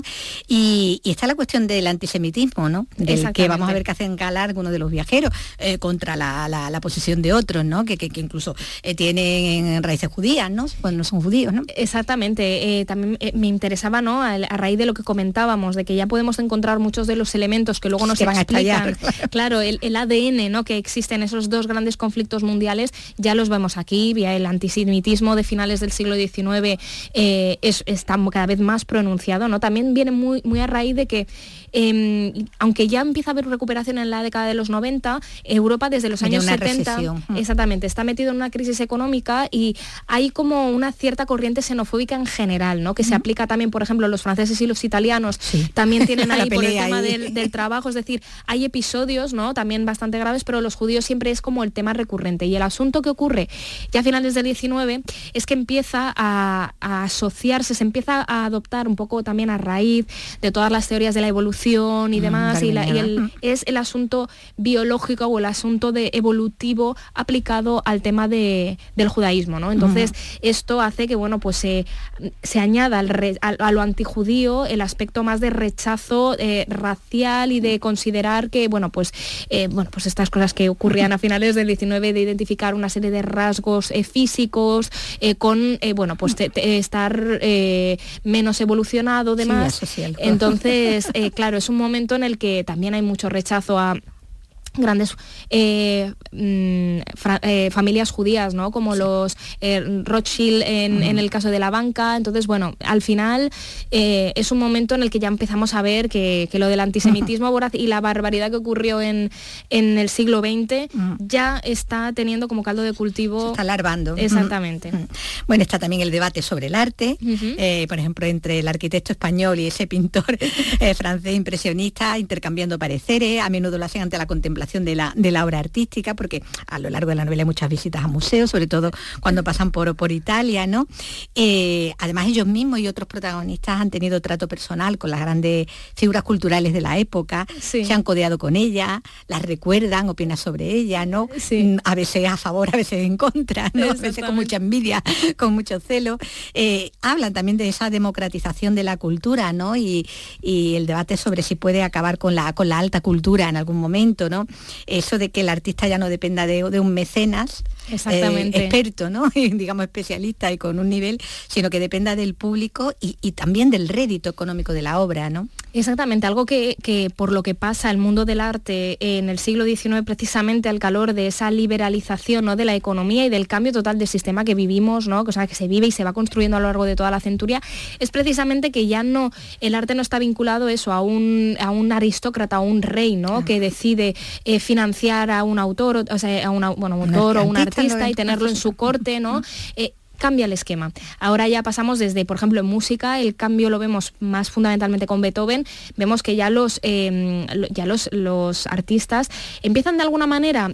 Speaker 3: Y, y está la cuestión del antisemitismo, ¿no? Del que
Speaker 12: Exactamente.
Speaker 3: vamos a ver que hacen gala algunos de los viajeros eh, contra la, la, la posición de otros, ¿no? Que, que, que incluso eh, tienen raíces judías, ¿no? Pues no son judíos, ¿no?
Speaker 12: Exactamente, eh, también eh, me interesaba, ¿no? A, a raíz de lo que comentábamos, de que ya podemos encontrar muchos de los elementos que luego nos
Speaker 3: Que van a
Speaker 12: explican,
Speaker 3: estallar.
Speaker 12: claro, el, el A D N, ¿no? Que existe en esos dos grandes conflictos mundiales, ya los vemos aquí, vía el antisemitismo de finales del siglo diecinueve eh, es, está cada vez más pronunciado, ¿no? También viene muy, muy a raíz de que eh, aunque ya empieza a haber recuperación en la década de los noventa, Europa desde los
Speaker 3: Tenía
Speaker 12: años
Speaker 3: una
Speaker 12: setenta,
Speaker 3: recesión.
Speaker 12: exactamente, está metido en una crisis económica y hay como una cierta corriente xenofóbica en general, ¿no? Que se aplica también, por ejemplo, los franceses y los italianos también tienen
Speaker 3: La
Speaker 12: ahí por el
Speaker 3: pelea
Speaker 12: tema
Speaker 3: ahí.
Speaker 12: del, del trabajo, es decir, hay episodios, ¿no? También bastante graves, pero los judíos siempre es como el tema recurrente. Y el asunto que ocurre ya a finales del diecinueve es que empieza a, a asociarse, se empieza a adoptar un poco también a raíz de todas las teorías de la evolución y
Speaker 3: Mm,
Speaker 12: demás, y, la- y el,
Speaker 3: darwiniana.
Speaker 12: es el asunto biológico o el asunto de evolutivo aplicado al tema de, del judaísmo, ¿no? Entonces, esto hace que, bueno, pues se, se añada al re- a, a lo antijudío el aspecto más de rechazo eh, racial y de considerar que, bueno, pues, eh, bueno, pues estas cosas que ocurrían a finales del diecinueve, de identificar una serie de rasgos eh, físicos eh, con, eh, bueno, pues te- te- estar eh, menos evolucionado,
Speaker 3: Sí,
Speaker 12: demás.
Speaker 3: asociarlo.
Speaker 12: Entonces, eh, claro, es un momento en el que también hay mucho rechazo a grandes eh, mm, fra- eh, familias judías, ¿no? Como los eh, Rothschild en, en el caso de la banca. Entonces, bueno, al final eh, es un momento en el que ya empezamos a ver que, que lo del antisemitismo voraz y la barbaridad que ocurrió en, en el siglo veinte ya está teniendo como caldo de cultivo.
Speaker 3: Se está larvando.
Speaker 12: Exactamente.
Speaker 3: Bueno, está también el debate sobre el arte, eh, por ejemplo, entre el arquitecto español y ese pintor eh, francés impresionista, intercambiando pareceres, a menudo lo hacen ante la contemplación de la, de la obra artística, porque a lo largo de la novela hay muchas visitas a museos, sobre todo cuando pasan por, por Italia, ¿no? Eh, además, ellos mismos y otros protagonistas han tenido trato personal con las grandes figuras culturales de la época, se han codeado con ellas, las recuerdan, opinan sobre ellas, ¿no? Mm, A veces a favor, a veces en contra, ¿no? A veces con mucha envidia, con mucho celo. Eh, hablan también de esa democratización de la cultura, ¿no? Y, y el debate sobre si puede acabar con la, con la alta cultura en algún momento, ¿no? Eso de que el artista ya no dependa de, de un mecenas
Speaker 12: Exactamente.
Speaker 3: eh, experto, ¿no? digamos especialista y con un nivel, sino que dependa del público y, y también del rédito económico de la obra, ¿no?
Speaker 12: Exactamente, algo que, que por lo que pasa el mundo del arte en el siglo diecinueve, precisamente al calor de esa liberalización, ¿no? De la economía y del cambio total del sistema que vivimos, ¿no? O sea, que se vive y se va construyendo a lo largo de toda la centuria, es precisamente que ya no, el arte no está vinculado eso a un, a un aristócrata, a un rey, ¿no? Que decide eh, financiar a un autor, o, o sea, a una, bueno, un autor o un
Speaker 3: artista,
Speaker 12: artista
Speaker 3: lo
Speaker 12: y tenerlo en su corte, ¿no? Eh, cambia el esquema. Ahora ya pasamos desde, por ejemplo, en música, el cambio lo vemos más fundamentalmente con Beethoven, vemos que ya los, eh, ya los, los artistas empiezan de alguna manera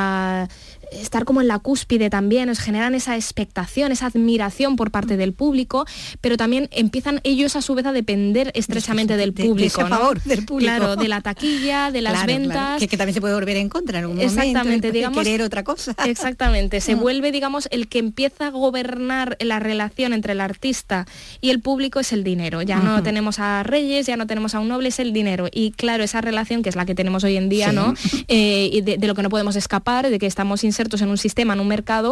Speaker 12: a estar como en la cúspide también, nos generan esa expectación, esa admiración por parte del público, pero también empiezan ellos a su vez a depender estrechamente del
Speaker 3: De- de
Speaker 12: público,
Speaker 3: ese
Speaker 12: ¿no?
Speaker 3: favor del público.
Speaker 12: Claro, de la taquilla, de las
Speaker 3: Claro,
Speaker 12: ventas.
Speaker 3: claro, que, que también se puede volver en contra en algún
Speaker 12: Exactamente,
Speaker 3: momento, ¿eh?
Speaker 12: digamos,
Speaker 3: querer otra cosa.
Speaker 12: Exactamente, se
Speaker 3: Mm.
Speaker 12: vuelve, digamos, el que empieza a gobernar la relación entre el artista y el público es el dinero. Ya no
Speaker 3: Ujú.
Speaker 12: tenemos a reyes, ya no tenemos a un noble, es el dinero. Y claro, esa relación que es la que tenemos hoy en día,
Speaker 3: Sí.
Speaker 12: ¿no? Eh, y de, de lo que no podemos escapar, de que estamos insertos en un sistema, en un mercado,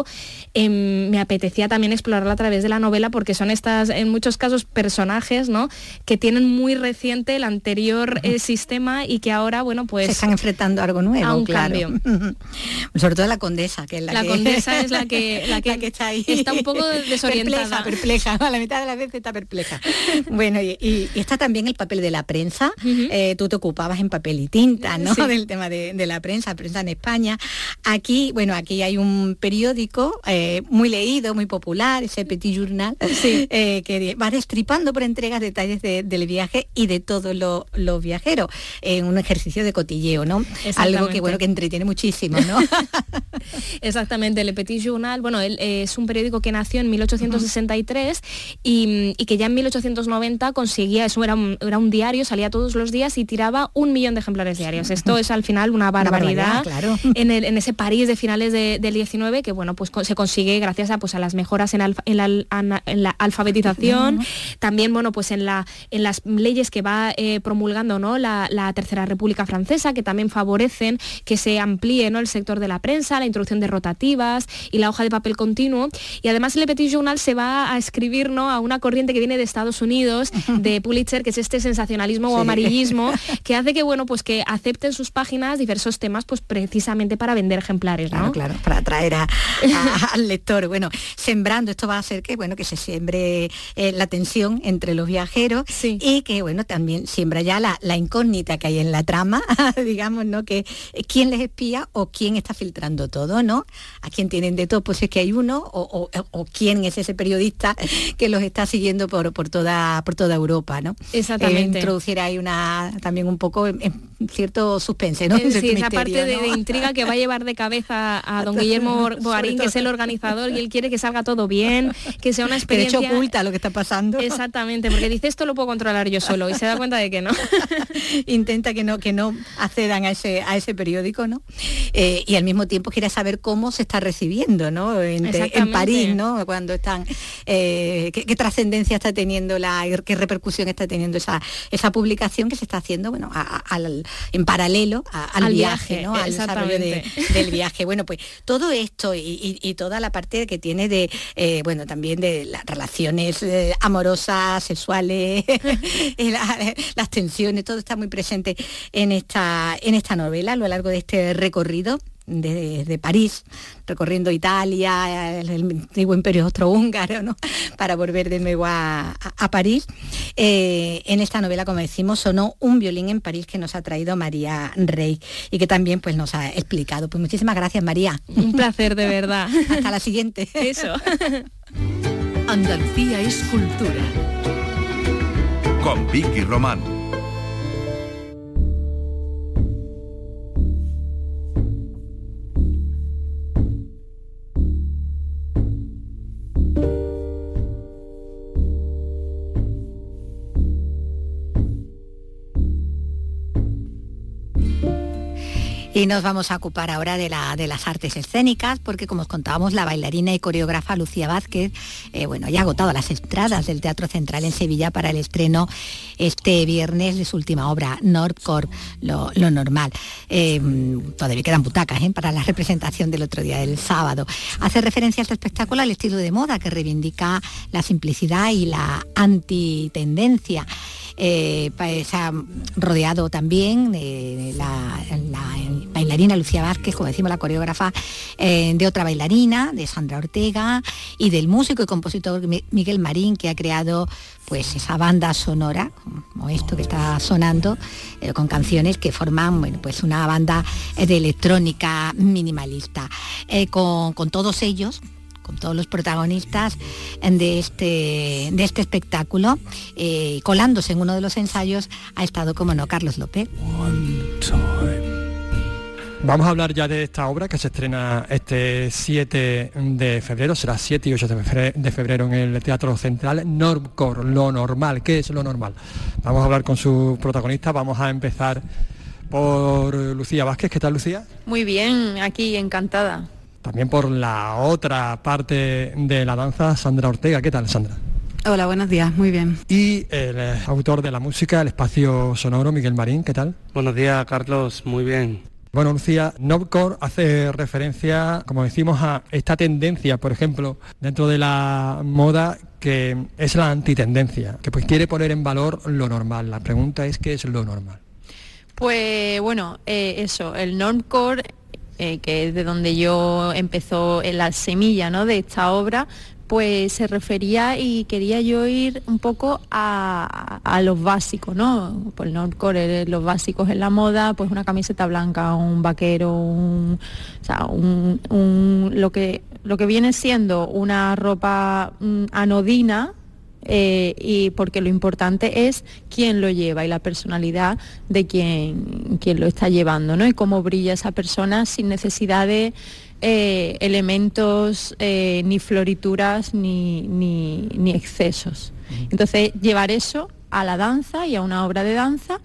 Speaker 12: eh, me apetecía también explorarla a través de la novela porque son estas, en muchos casos, personajes, ¿no? Que tienen muy reciente el anterior eh, sistema y que ahora, bueno, pues...
Speaker 3: Se están enfrentando a algo nuevo,
Speaker 12: a un
Speaker 3: claro.
Speaker 12: cambio.
Speaker 3: Sobre todo la condesa, que es la,
Speaker 12: La
Speaker 3: que...
Speaker 12: condesa es la que, la que,
Speaker 3: está ahí.
Speaker 12: está un poco desorientada.
Speaker 3: Perpleja, perpleja, a la mitad de las veces está perpleja. Bueno, y, y- y está también el papel de la prensa. Eh, tú te ocupabas en papel y tinta, ¿no?
Speaker 12: Sí.
Speaker 3: Del tema de, de la prensa, prensa en España. Aquí, bueno, aquí hay un periódico eh, muy leído, muy popular, ese Petit Journal,
Speaker 12: sí.
Speaker 3: eh, que va destripando por entregas detalles de, del viaje y de todos los lo viajeros, en un ejercicio de cotilleo, ¿no? Algo que, bueno, que entretiene muchísimo, ¿no?
Speaker 12: Exactamente, Le Petit Journal, bueno, él, eh, es un periódico que nació en mil ochocientos sesenta y tres y, y que ya en mil ochocientos noventa conseguía, eso era un, era un diario, salía todos los días y tiraba un millón de ejemplares diarios. Esto es al final una barbaridad,
Speaker 3: una barbaridad, claro.
Speaker 12: en, el, en ese París de finales de, del diecinueve, que bueno, pues se consigue gracias a, pues, a las mejoras en, alfa, en, la, en la alfabetización, también bueno, pues en, la, en las leyes que va eh, promulgando, ¿no? la, la Tercera República Francesa, que también favorecen que se amplíe, ¿no? el sector de la prensa, la introducción de rotativas y la hoja de papel continuo. Y además Le Petit Journal se va a escribir, ¿no? a una corriente que viene de Estados Unidos, de Pulitzer, que es este sensacionalismo sí. o amarillismo, que hace que bueno, pues que acepten sus páginas diversos temas, pues precisamente para vender ejemplares, ¿no?
Speaker 3: Claro, claro, para atraer a, a, al lector. Bueno, sembrando, esto va a hacer que bueno, que se siembre eh, la tensión entre los viajeros
Speaker 12: sí.
Speaker 3: y que bueno, también siembra ya la, la incógnita que hay en la trama, digamos, ¿no? Que quién les espía o quién está filtrando todo, ¿no? A quién tienen de todo, pues es que hay uno, o, o, o quién es ese periodista que los está siguiendo por, por toda por toda Europa, ¿no?
Speaker 12: Exactamente.
Speaker 3: Eh, introducir ahí una también un poco en, en cierto suspense, ¿no?
Speaker 12: Eh, sí,
Speaker 3: misterio,
Speaker 12: esa parte
Speaker 3: ¿no?
Speaker 12: de, de intriga que va a llevar de cabeza a don Guillermo Bogarín, que es el organizador, y él quiere que salga todo bien, que sea una experiencia...
Speaker 3: Que de hecho oculta lo que está pasando.
Speaker 12: Exactamente, porque dice, esto lo puedo controlar yo solo, y se da cuenta de que no.
Speaker 3: Intenta que no que no accedan a ese a ese periódico, ¿no? Eh, y al mismo tiempo quiere saber cómo se está recibiendo, ¿no? En, en París, ¿no? Cuando están... Eh, qué, qué trascendencia está teniendo, la qué repercusión está teniendo esa esa publicación que se está haciendo, bueno, a, a, al, en paralelo a, al, al viaje, viaje, ¿no? Al desarrollo de, del viaje. Bueno, pues todo esto y, y, y toda la parte que tiene de, eh, bueno, también de las relaciones eh, amorosas, sexuales, la, las tensiones, todo está muy presente en esta, en esta novela a lo largo de este recorrido. Desde de París, recorriendo Italia, el, el antiguo imperio austrohúngaro, ¿no? Para volver de nuevo a, a, a París. Eh, en esta novela, como decimos, sonó un violín en París que nos ha traído María Rey y que también pues, nos ha explicado. Pues muchísimas gracias, María.
Speaker 12: Un placer, de verdad.
Speaker 3: Hasta la siguiente.
Speaker 12: Eso.
Speaker 2: Andalucía es cultura.
Speaker 1: Con Vicky Román.
Speaker 3: Y nos vamos a ocupar ahora de, la, de las artes escénicas, porque como os contábamos, la bailarina y coreógrafa Lucía Vázquez, eh, bueno, ya ha agotado las entradas del Teatro Central en Sevilla para el estreno este viernes de su última obra, Normcore, lo, lo normal. Eh, todavía quedan butacas ¿eh? para la representación del otro día, del sábado. Hace referencia a este espectáculo al estilo de moda que reivindica la simplicidad y la antitendencia. Eh, se ha rodeado también eh, la, la bailarina Lucía Vázquez, como decimos la coreógrafa, eh, de otra bailarina, de Sandra Ortega, y del músico y compositor Miguel Marín, que ha creado pues esa banda sonora, como esto que está sonando, eh, con canciones que forman bueno, pues una banda de electrónica minimalista. Eh, con, con todos ellos, con todos los protagonistas de este, de este espectáculo, eh, colándose en uno de los ensayos, ha estado, como no, Carlos López.
Speaker 4: Vamos a hablar ya de esta obra que se estrena este siete de febrero, será siete y ocho de febrero en el Teatro Central, Normcore, lo normal. ¿Qué es lo normal? Vamos a hablar con su protagonista, vamos a empezar por Lucía Vázquez. ¿Qué tal, Lucía?
Speaker 13: Muy bien, aquí encantada.
Speaker 4: También por la otra parte de la danza, Sandra Ortega. ¿Qué tal, Sandra?
Speaker 13: Hola, buenos días, muy bien.
Speaker 4: Y el autor de la música, el espacio sonoro, Miguel Marín. ¿Qué tal?
Speaker 14: Buenos días, Carlos, muy bien.
Speaker 4: Bueno, Lucía, Normcore hace referencia, como decimos, a esta tendencia, por ejemplo, dentro de la moda, que es la antitendencia, que pues quiere poner en valor lo normal. La pregunta es, ¿qué es lo normal?
Speaker 13: Pues bueno, eh, eso, el Normcore, eh, que es de donde yo empezó en la semilla, ¿no?, de esta obra, pues se refería y quería yo ir un poco a, a los básicos, ¿no? Pues el Normcore, los básicos en la moda, pues una camiseta blanca, un vaquero, un, o sea, un, un, lo que lo que viene siendo una ropa mm, anodina. Eh, y porque lo importante es quién lo lleva y la personalidad de quien, quien lo está llevando, ¿no? Y cómo brilla esa persona sin necesidad de eh, elementos, eh, ni florituras, ni, ni, ni excesos. Entonces, llevar eso a la danza y a una obra de danza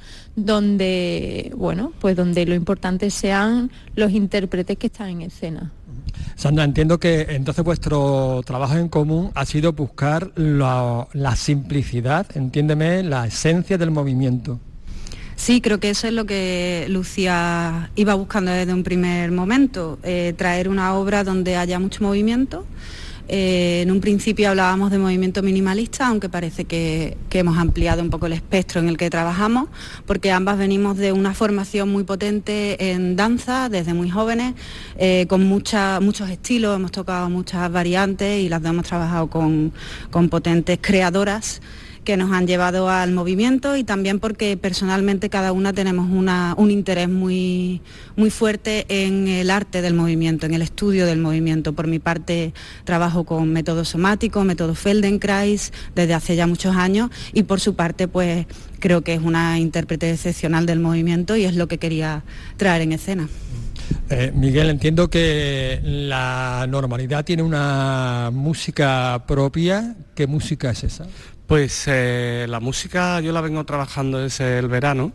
Speaker 13: donde, bueno, pues donde lo importante sean los intérpretes que están en escena.
Speaker 4: Sandra, entiendo que entonces vuestro trabajo en común ha sido buscar la, la simplicidad, entiéndeme, la esencia del movimiento.
Speaker 15: Sí, creo que eso es lo que Lucía iba buscando desde un primer momento, eh, traer una obra donde haya mucho movimiento. Eh, en un principio hablábamos de movimiento minimalista, aunque parece que, que hemos ampliado un poco el espectro en el que trabajamos, porque ambas venimos de una formación muy potente en danza desde muy jóvenes, eh, con mucha, muchos estilos, hemos tocado muchas variantes y las dos hemos trabajado con, con potentes creadoras que nos han llevado al movimiento, y también porque personalmente cada una tenemos una, un interés muy, muy fuerte en el arte del movimiento, en el estudio del movimiento. Por mi parte trabajo con método somático, método Feldenkrais desde hace ya muchos años, y por su parte pues creo que es una intérprete excepcional del movimiento y es lo que quería traer en escena.
Speaker 4: Eh, Miguel, entiendo que la normalidad tiene una música propia. ¿Qué música es esa?
Speaker 14: Pues eh, la música yo la vengo trabajando desde el verano,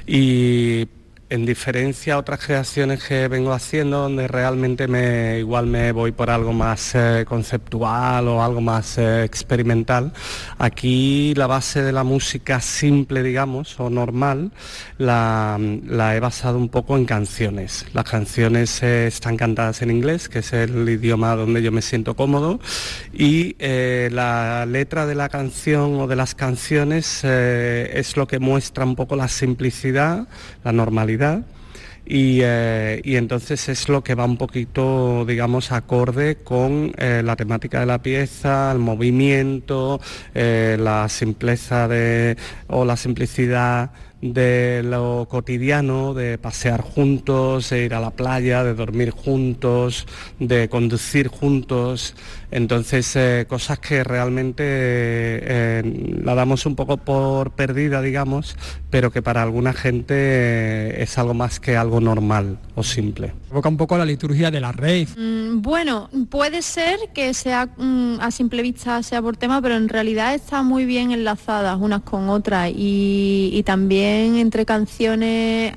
Speaker 14: y en diferencia a otras creaciones que vengo haciendo, donde realmente me igual me voy por algo más eh, conceptual o algo más eh, experimental, aquí la base de la música simple, digamos, o normal, la, la he basado un poco en canciones. Las canciones eh, están cantadas en inglés, que es el idioma donde yo me siento cómodo, y eh, la letra de la canción o de las canciones eh, es lo que muestra un poco la simplicidad, la normalidad. Y, eh, y entonces es lo que va un poquito, digamos, acorde con eh, la temática de la pieza, el movimiento, eh, la simpleza de, o la simplicidad de lo cotidiano, de pasear juntos, de ir a la playa, de dormir juntos, de conducir juntos. Entonces, eh, cosas que realmente eh, la damos un poco por perdida, digamos, pero que para alguna gente eh, es algo más que algo normal o simple.
Speaker 4: Evoca un poco la liturgia de la rave.
Speaker 13: Mm, bueno, puede ser que sea mm, a simple vista sea por tema, pero en realidad están muy bien enlazadas unas con otras, y, y también entre canciones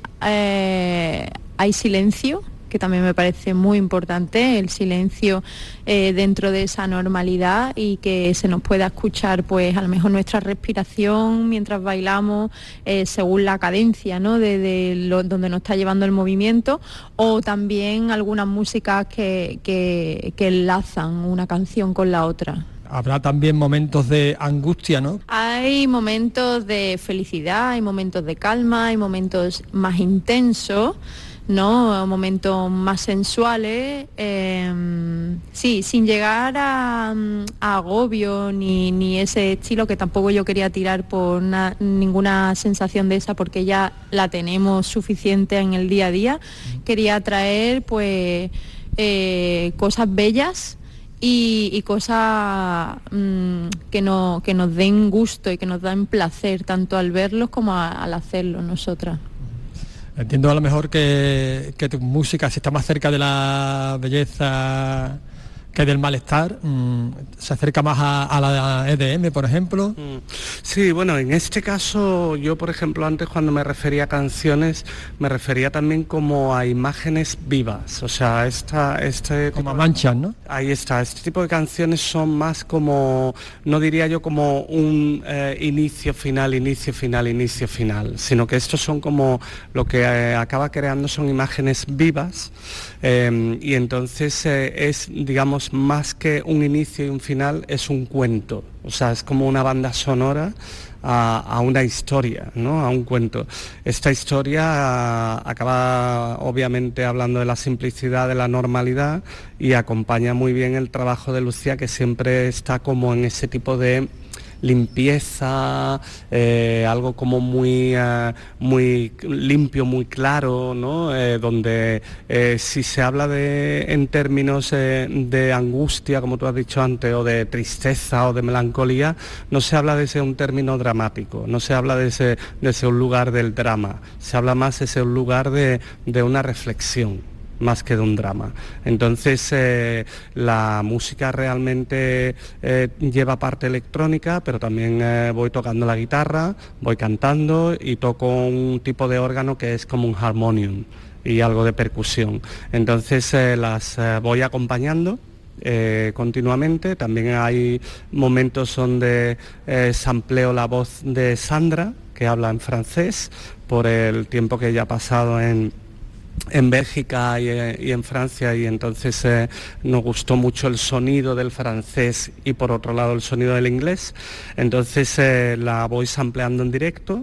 Speaker 13: eh, hay silencio, que también me parece muy importante, el silencio eh, dentro de esa normalidad, y que se nos pueda escuchar pues a lo mejor nuestra respiración mientras bailamos, eh, según la cadencia, ¿no? de, de lo, donde nos está llevando el movimiento, o también algunas músicas que, que, que enlazan una canción con la otra.
Speaker 4: Habrá también momentos de angustia, ¿no?
Speaker 13: Hay momentos de felicidad, hay momentos de calma, hay momentos más intensos, ¿no? Momentos más sensuales, eh, sí, sin llegar a, a agobio ni, ni ese estilo, que tampoco yo quería tirar por una, ninguna sensación de esa, porque ya la tenemos suficiente en el día a día. Quería traer pues eh, cosas bellas y, y cosas mmm, que, no, que nos den gusto y que nos den placer, tanto al verlos como a, al hacerlo nosotras.
Speaker 4: Entiendo a lo mejor que, que tu música, si está más cerca de la belleza que del malestar, mmm, se acerca más a, a la E D M, por ejemplo.
Speaker 14: Sí, bueno, en este caso yo, por ejemplo, antes cuando me refería a canciones, me refería también como a imágenes vivas, o sea, esta, este...
Speaker 4: Como a manchas, ¿no?
Speaker 14: Ahí está, este tipo de canciones son más como, no diría yo como un eh, inicio, final, inicio, final, inicio, final, sino que estos son como, lo que eh, acaba creando son imágenes vivas, eh, y entonces eh, es, digamos, digamos, más que un inicio y un final, es un cuento. O sea, es como una banda sonora a, a una historia, ¿no? A un cuento. Esta historia acaba obviamente hablando de la simplicidad, de la normalidad, y acompaña muy bien el trabajo de Lucía, que siempre está como en ese tipo de limpieza, eh, algo como muy, uh, muy limpio, muy claro, ¿no? Eh, donde eh, si se habla de en términos eh, de angustia, como tú has dicho antes, o de tristeza o de melancolía, no se habla de ese un término dramático, no se habla de ese, de ese un lugar del drama, se habla más de ese un lugar de, de una reflexión, más que de un drama. Entonces eh, la música realmente eh, lleva parte electrónica, pero también eh, voy tocando la guitarra, voy cantando y toco un tipo de órgano que es como un armonium y algo de percusión. Entonces eh, las eh, voy acompañando Eh, continuamente. También hay momentos donde eh, sampleo la voz de Sandra, que habla en francés, por el tiempo que ella ha pasado en en Bélgica y, y en Francia, y entonces eh, nos gustó mucho el sonido del francés y por otro lado el sonido del inglés. Entonces eh, la voy sampleando en directo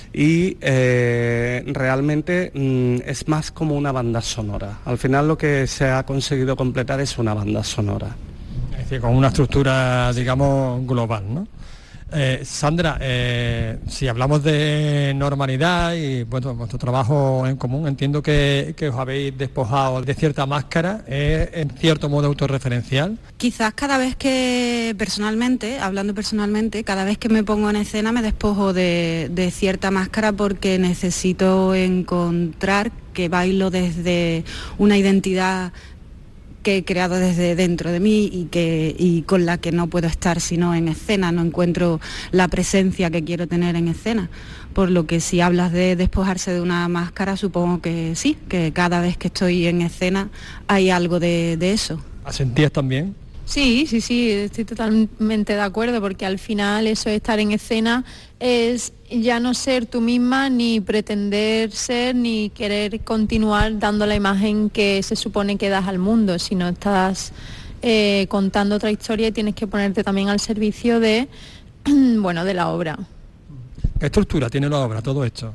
Speaker 14: y eh, realmente mm, es más como una banda sonora. Al final lo que se ha conseguido completar es una banda sonora.
Speaker 4: Es decir, con una estructura, digamos, global, ¿no? Eh, Sandra, eh, si hablamos de normalidad y bueno, vuestro trabajo en común, entiendo que, que os habéis despojado de cierta máscara, ¿es en cierto modo autorreferencial?
Speaker 15: Quizás cada vez que personalmente, hablando personalmente, cada vez que me pongo en escena me despojo de, de cierta máscara, porque necesito encontrar que bailo desde una identidad que he creado desde dentro de mí y, que, y con la que no puedo estar sino en escena, no encuentro la presencia que quiero tener en escena. Por lo que si hablas de despojarse de una máscara, supongo que sí, que cada vez que estoy en escena hay algo de, de eso.
Speaker 4: ¿La sentías también?
Speaker 13: Sí, sí, sí, estoy totalmente de acuerdo, porque al final eso de estar en escena es ya no ser tú misma, ni pretender ser, ni querer continuar dando la imagen que se supone que das al mundo, sino estás eh, contando otra historia y tienes que ponerte también al servicio de, bueno, de la obra.
Speaker 4: ¿Qué estructura tiene la obra, todo esto?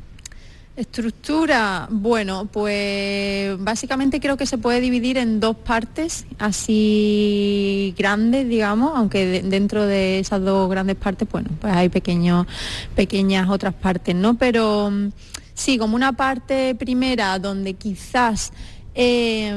Speaker 13: Estructura, bueno, pues básicamente creo que se puede dividir en dos partes así grandes, digamos, aunque de, dentro de esas dos grandes partes, bueno, pues hay pequeños, pequeñas otras partes, ¿no? Pero sí, como una parte primera donde quizás eh,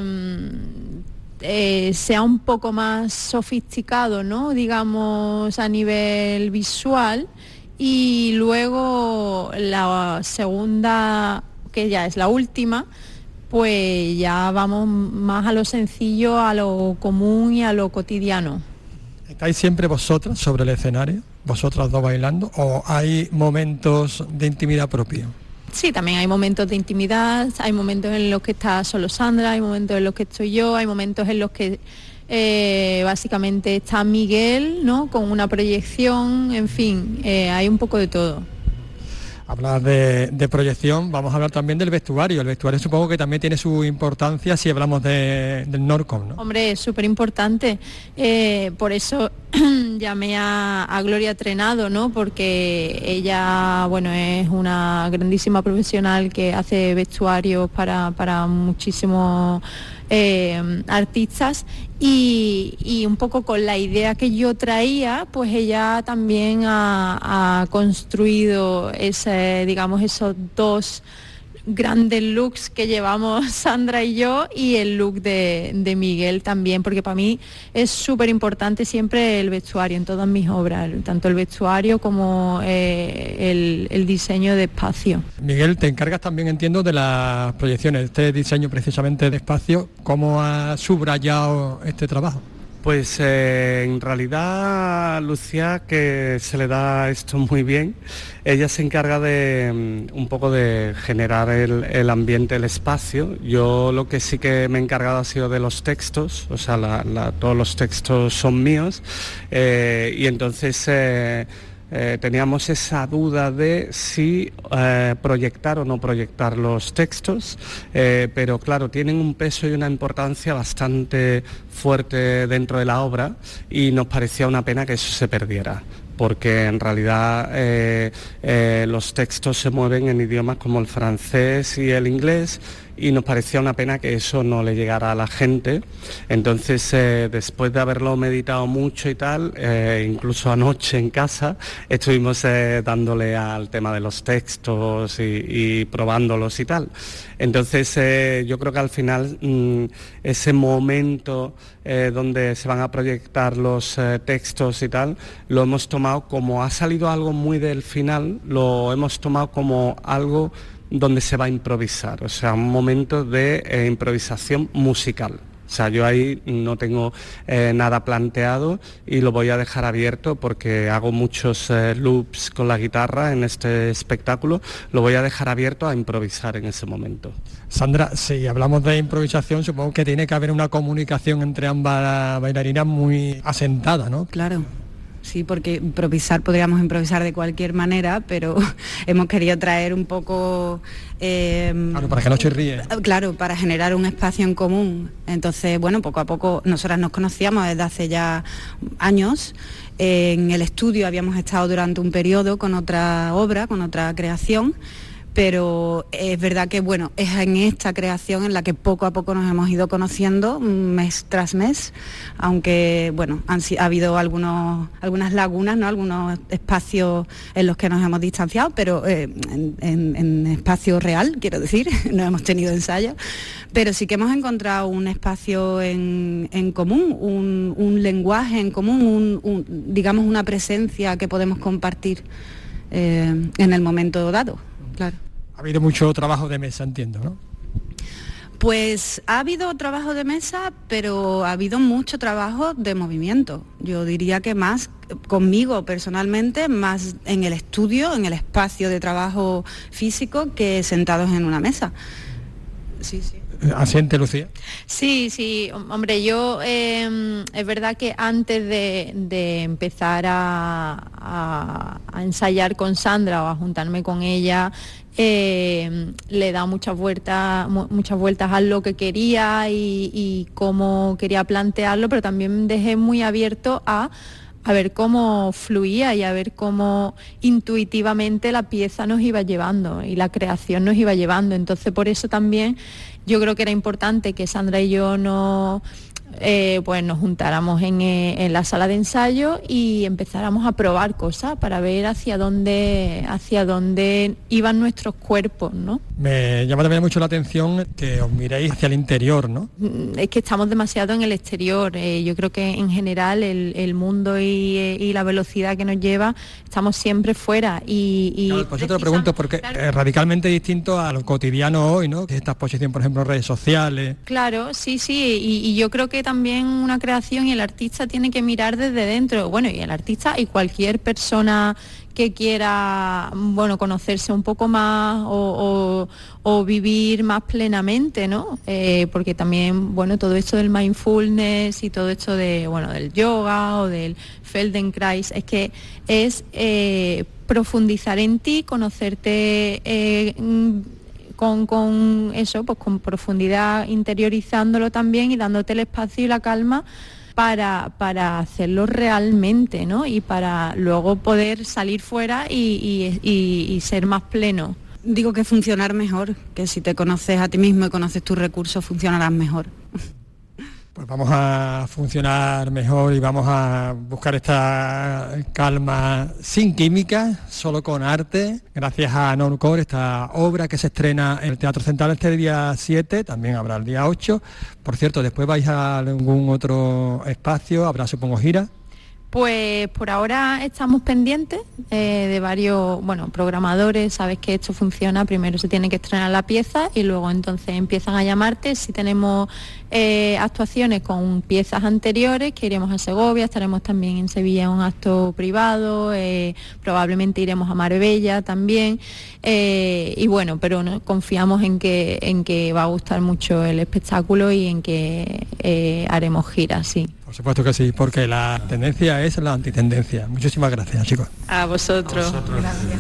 Speaker 13: eh, sea un poco más sofisticado, ¿no? Digamos, a nivel visual. Y luego la segunda, que ya es la última, pues ya vamos más a lo sencillo, a lo común y a lo cotidiano.
Speaker 4: ¿Estáis siempre vosotras sobre el escenario, vosotras dos bailando, o hay momentos de intimidad propia?
Speaker 13: Sí, también hay momentos de intimidad, hay momentos en los que está solo Sandra, hay momentos en los que estoy yo, hay momentos en los que Eh, básicamente está Miguel, ¿no? Con una proyección, en fin, eh, hay un poco de todo.
Speaker 4: Hablar de, de proyección, vamos a hablar también del vestuario. El vestuario supongo que también tiene su importancia si hablamos de, del Nordcom, ¿no?
Speaker 13: Hombre, es súper importante, eh, por eso llamé a, a Gloria Trenado, ¿no? Porque ella, bueno, es una grandísima profesional que hace vestuarios para, para muchísimos eh, artistas y, y un poco con la idea que yo traía, pues ella también ha, ha construido ese, digamos, esos dos grandes looks que llevamos Sandra y yo, y el look de, de Miguel también, porque para mí es súper importante siempre el vestuario en todas mis obras, tanto el vestuario como eh, el, el diseño de espacio.
Speaker 4: Miguel, te encargas también, entiendo, de las proyecciones, este diseño precisamente de espacio. ¿Cómo has subrayado este trabajo?
Speaker 14: Pues eh, en realidad Lucía, que se le da esto muy bien, ella se encarga de um, un poco de generar el, el ambiente, el espacio. Yo lo que sí que me he encargado ha sido de los textos, o sea, la, la, todos los textos son míos, eh, y entonces eh, eh, teníamos esa duda de si eh, proyectar o no proyectar los textos, eh, pero claro, tienen un peso y una importancia bastante fuerte dentro de la obra y nos parecía una pena que eso se perdiera, porque en realidad eh, eh, los textos se mueven en idiomas como el francés y el inglés, y nos parecía una pena que eso no le llegara a la gente. Entonces, eh, después de haberlo meditado mucho y tal, eh, incluso anoche en casa, estuvimos eh, dándole al tema de los textos y, y probándolos y tal. Entonces, eh, yo creo que al final mmm, ese momento eh, donde se van a proyectar los eh, textos y tal, lo hemos tomado como ha salido algo muy del final, lo hemos tomado como algo donde se va a improvisar, o sea, un momento de eh, improvisación musical. O sea, yo ahí no tengo eh, nada planteado y lo voy a dejar abierto porque hago muchos eh, loops con la guitarra en este espectáculo, lo voy a dejar abierto a improvisar en ese momento.
Speaker 4: Sandra, si hablamos de improvisación, supongo que tiene que haber una comunicación entre ambas bailarinas muy asentada, ¿no?
Speaker 15: Claro. Sí, porque improvisar, podríamos improvisar de cualquier manera, pero hemos querido traer un poco... Eh,
Speaker 4: claro, para que no chirríe.
Speaker 15: Claro, para generar un espacio en común. Entonces, bueno, poco a poco, nosotras nos conocíamos desde hace ya años. Eh, en el estudio habíamos estado durante un periodo con otra obra, con otra creación, pero es verdad que, bueno, es en esta creación en la que poco a poco nos hemos ido conociendo mes tras mes, aunque, bueno, han, ha habido algunos, algunas lagunas, ¿no? Algunos espacios en los que nos hemos distanciado, pero eh, en, en, en espacio real, quiero decir, no hemos tenido ensayos, pero sí que hemos encontrado un espacio en, en común, un, un lenguaje en común, un, un, digamos una presencia que podemos compartir eh, en el momento dado, claro.
Speaker 4: Ha habido mucho trabajo de mesa, entiendo, ¿no?
Speaker 15: Pues ha habido trabajo de mesa, pero ha habido mucho trabajo de movimiento. Yo diría que más conmigo personalmente, más en el estudio, en el espacio de trabajo físico, que sentados en una mesa. Sí, sí.
Speaker 4: ¿Asiente, Lucía?
Speaker 13: Sí, sí, hombre, yo eh, es verdad que antes de, de empezar a, a, a ensayar con Sandra o a juntarme con ella, eh, le he dado muchas vueltas, muchas vueltas a lo que quería y, y cómo quería plantearlo, pero también dejé muy abierto a a ver cómo fluía y a ver cómo intuitivamente la pieza nos iba llevando y la creación nos iba llevando. Entonces, por eso también yo creo que era importante que Sandra y yo no, eh, pues nos juntáramos en, en la sala de ensayo y empezáramos a probar cosas para ver hacia dónde, hacia dónde iban nuestros cuerpos, ¿no?
Speaker 4: Me llama también mucho la atención que os miréis hacia el interior, ¿no?
Speaker 13: Es que estamos demasiado en el exterior. Eh, yo creo que en general el, el mundo y, y la velocidad que nos lleva, estamos siempre fuera. Y, y
Speaker 4: claro, pues yo te lo pregunto porque claro, es radicalmente distinto a lo cotidiano hoy, ¿no? Que esta exposición, por ejemplo, en redes sociales.
Speaker 13: Claro, sí, sí. Y, y yo creo que también una creación y el artista tiene que mirar desde dentro. Bueno, y el artista y cualquier persona que quiera, bueno, conocerse un poco más o, o, o vivir más plenamente, ¿no? Eh, porque también, bueno, todo esto del mindfulness y todo esto de, bueno, del yoga o del Feldenkrais, es que es eh, profundizar en ti, conocerte eh, con, con eso, pues con profundidad, interiorizándolo también y dándote el espacio y la calma Para, para hacerlo realmente, ¿no? Y para luego poder salir fuera y, y, y, y ser más pleno.
Speaker 15: Digo que funcionar mejor, que si te conoces a ti mismo y conoces tus recursos, funcionarás mejor.
Speaker 4: Pues vamos a funcionar mejor y vamos a buscar esta calma sin química, solo con arte, gracias a Normcore, esta obra que se estrena en el Teatro Central este día siete, también habrá el día ocho. Por cierto, después vais a algún otro espacio, habrá supongo gira.
Speaker 13: Pues por ahora estamos pendientes eh, de varios, bueno, programadores. Sabes que esto funciona, primero se tiene que estrenar la pieza y luego entonces empiezan a llamarte. Si tenemos eh, actuaciones con piezas anteriores, que iremos a Segovia, estaremos también en Sevilla en un acto privado, eh, probablemente iremos a Marbella también, eh, y bueno, pero no, confiamos en que, en que va a gustar mucho el espectáculo y en que eh, haremos giras, sí.
Speaker 4: Por supuesto que sí, porque la tendencia es la antitendencia. Muchísimas gracias, chicos.
Speaker 13: A vosotros.
Speaker 12: A vosotros.
Speaker 13: Gracias.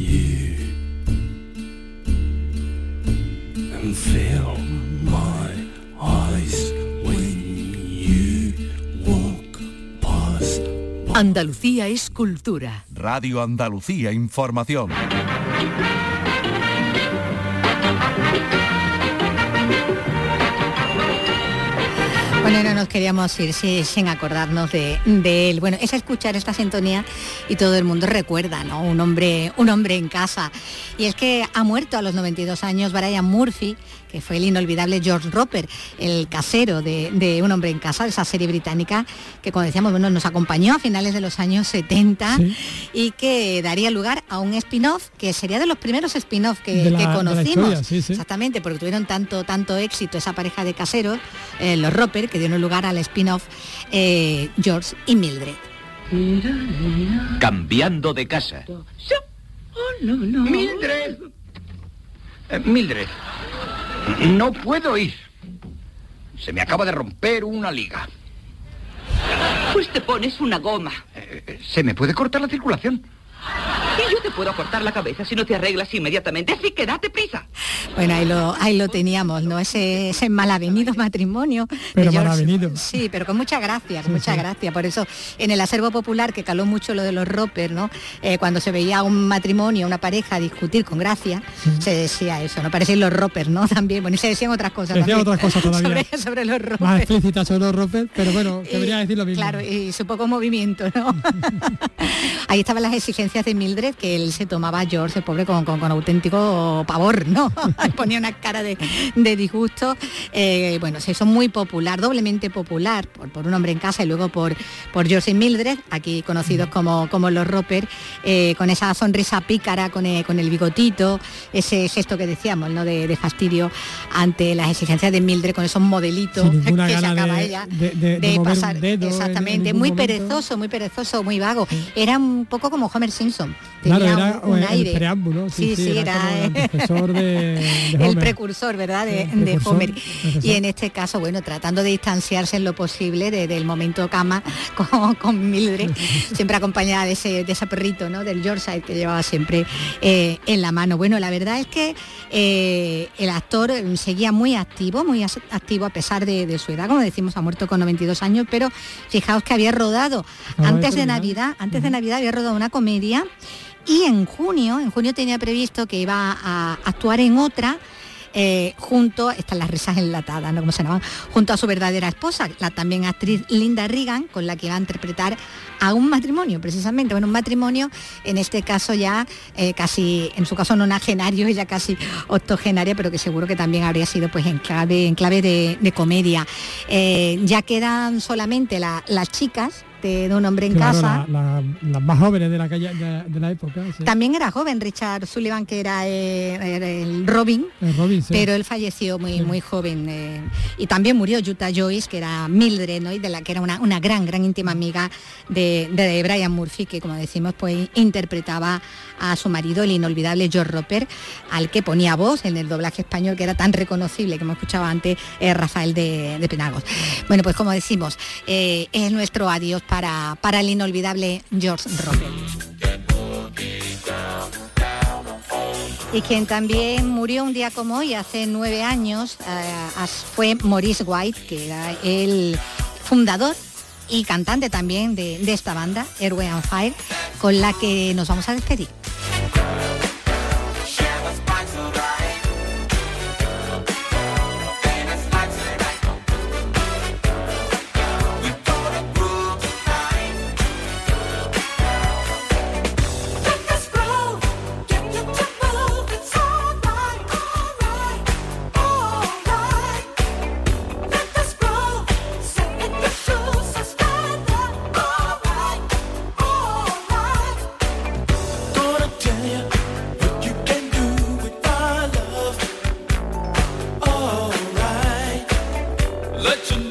Speaker 5: And feel my eyes when you walk past.
Speaker 2: Andalucía es cultura.
Speaker 1: Radio Andalucía Información.
Speaker 3: Bueno, no nos queríamos ir sin, sin acordarnos de, de él. Bueno, es escuchar esta sintonía y todo el mundo recuerda, ¿no? Un hombre, un hombre en casa. Y es que ha muerto a los noventa y dos años Brian Murphy, que fue el inolvidable George Roper, el casero de, de Un hombre en casa, de esa serie británica que, como decíamos, bueno, nos acompañó a finales de los años setenta, ¿sí? Y que daría lugar a un spin-off que sería de los primeros spin-off que,
Speaker 4: de la,
Speaker 3: que conocimos.
Speaker 4: de la historia, sí, sí.
Speaker 3: Exactamente, porque tuvieron tanto, tanto éxito esa pareja de caseros, eh, los Roper, que dieron lugar al spin-off eh, George y Mildred.
Speaker 16: Cambiando de casa.
Speaker 6: Oh, no, no.
Speaker 16: Mildred. Eh, Mildred. No puedo ir. Se me acaba de romper una liga.
Speaker 6: Pues te pones una goma.
Speaker 16: Eh, se me puede cortar la circulación.
Speaker 6: Y yo te puedo cortar la cabeza si no te arreglas inmediatamente, así que date prisa.
Speaker 3: Bueno, ahí lo, ahí lo teníamos, ¿no? Ese, ese malavenido matrimonio.
Speaker 4: Pero malavenido.
Speaker 3: Sí, pero con mucha gracia, con
Speaker 4: sí,
Speaker 3: mucha
Speaker 4: sí.
Speaker 3: gracia. Por eso en el acervo popular, que caló mucho lo de los Roper, ¿no? Eh, cuando se veía un matrimonio, una pareja discutir con gracia, sí. se decía eso, ¿no? Parecían los Roper, ¿no? También, bueno, y se decían otras cosas.
Speaker 4: Se decían
Speaker 3: también,
Speaker 4: otras cosas todavía.
Speaker 3: Sobre, sobre los Roper.
Speaker 4: Más explícitas sobre los Roper, pero bueno, debería
Speaker 3: y,
Speaker 4: decir lo mismo.
Speaker 3: Claro, y su poco movimiento, ¿no? Ahí estaban las exigencias de Mildred, que él se tomaba a George, el pobre, con, con, con auténtico pavor, ¿no? Ponía una cara de, de disgusto. Eh, bueno, se hizo muy popular, doblemente popular, por, por Un hombre en casa y luego por, por George y Mildred, aquí conocidos como, como los Roper, eh, con esa sonrisa pícara, con el, con el bigotito, ese gesto que decíamos, ¿no? De, de fastidio ante las exigencias de Mildred, con esos modelitos que sacaba
Speaker 4: de,
Speaker 3: ella
Speaker 4: de, de, de, de
Speaker 3: pasar.
Speaker 4: Un dedo
Speaker 3: exactamente,
Speaker 4: en, en
Speaker 3: muy
Speaker 4: momento.
Speaker 3: perezoso, muy perezoso, muy vago. Era un poco como Homer Simpson.
Speaker 4: Claro,
Speaker 3: Tenía
Speaker 4: era
Speaker 3: un, un
Speaker 4: el
Speaker 3: aire.
Speaker 4: preámbulo, sí,
Speaker 3: Sí,
Speaker 4: sí,
Speaker 3: sí,
Speaker 4: era,
Speaker 3: era,
Speaker 4: como el antecesor de, de Homer.
Speaker 3: El precursor, ¿verdad? De,
Speaker 4: el
Speaker 3: de
Speaker 4: precursor,
Speaker 3: Homer.
Speaker 4: antecesor.
Speaker 3: Y en este caso, bueno, tratando de distanciarse en lo posible de, del momento cama con, con Mildred, siempre acompañada de ese, de ese perrito, ¿no? Del Yorkshire que llevaba siempre eh, en la mano. Bueno, la verdad es que eh, el actor seguía muy activo, muy activo a pesar de, de su edad, como decimos, ha muerto con noventa y dos años, pero fijaos que había rodado
Speaker 4: Ah,
Speaker 3: antes de
Speaker 4: ¿verdad?
Speaker 3: Navidad, antes de Navidad había rodado una comedia. Y en junio, en junio tenía previsto que iba a actuar en otra, eh, junto, están las risas enlatadas, ¿no? Como se llamaban, junto a su verdadera esposa, la también actriz Linda Reagan, con la que iba a interpretar a un matrimonio, precisamente, bueno, un matrimonio, en este caso ya eh, casi, en su caso nonagenario, ella casi octogenaria, pero que seguro que también habría sido pues en clave, en clave de, de comedia. Eh, ya quedan solamente la, las chicas, De, de Un hombre en
Speaker 4: claro,
Speaker 3: casa.
Speaker 4: Las la, la más jóvenes de la, calle, de, de la época. Sí.
Speaker 3: También era joven Richard Sullivan, que era, eh, era el Robin,
Speaker 4: el Robin sí.
Speaker 3: pero él falleció muy, sí. muy joven. Eh, y también murió Utah Joyce, que era Mildred, ¿no? Y de la que era una, una gran, gran íntima amiga de, de Brian Murphy, que como decimos, pues interpretaba a su marido, el inolvidable George Roper, al que ponía voz en el doblaje español, que era tan reconocible, que hemos escuchado antes, eh, Rafael de, de Penagos. Bueno, pues como decimos, eh, es nuestro adiós para, para el inolvidable George Roper. Y quien también murió un día como hoy, hace nueve años, eh, fue Maurice White, que era el fundador y cantante también de, de esta banda, Earth, Wind and Fire, con la que nos vamos a despedir.
Speaker 5: Let you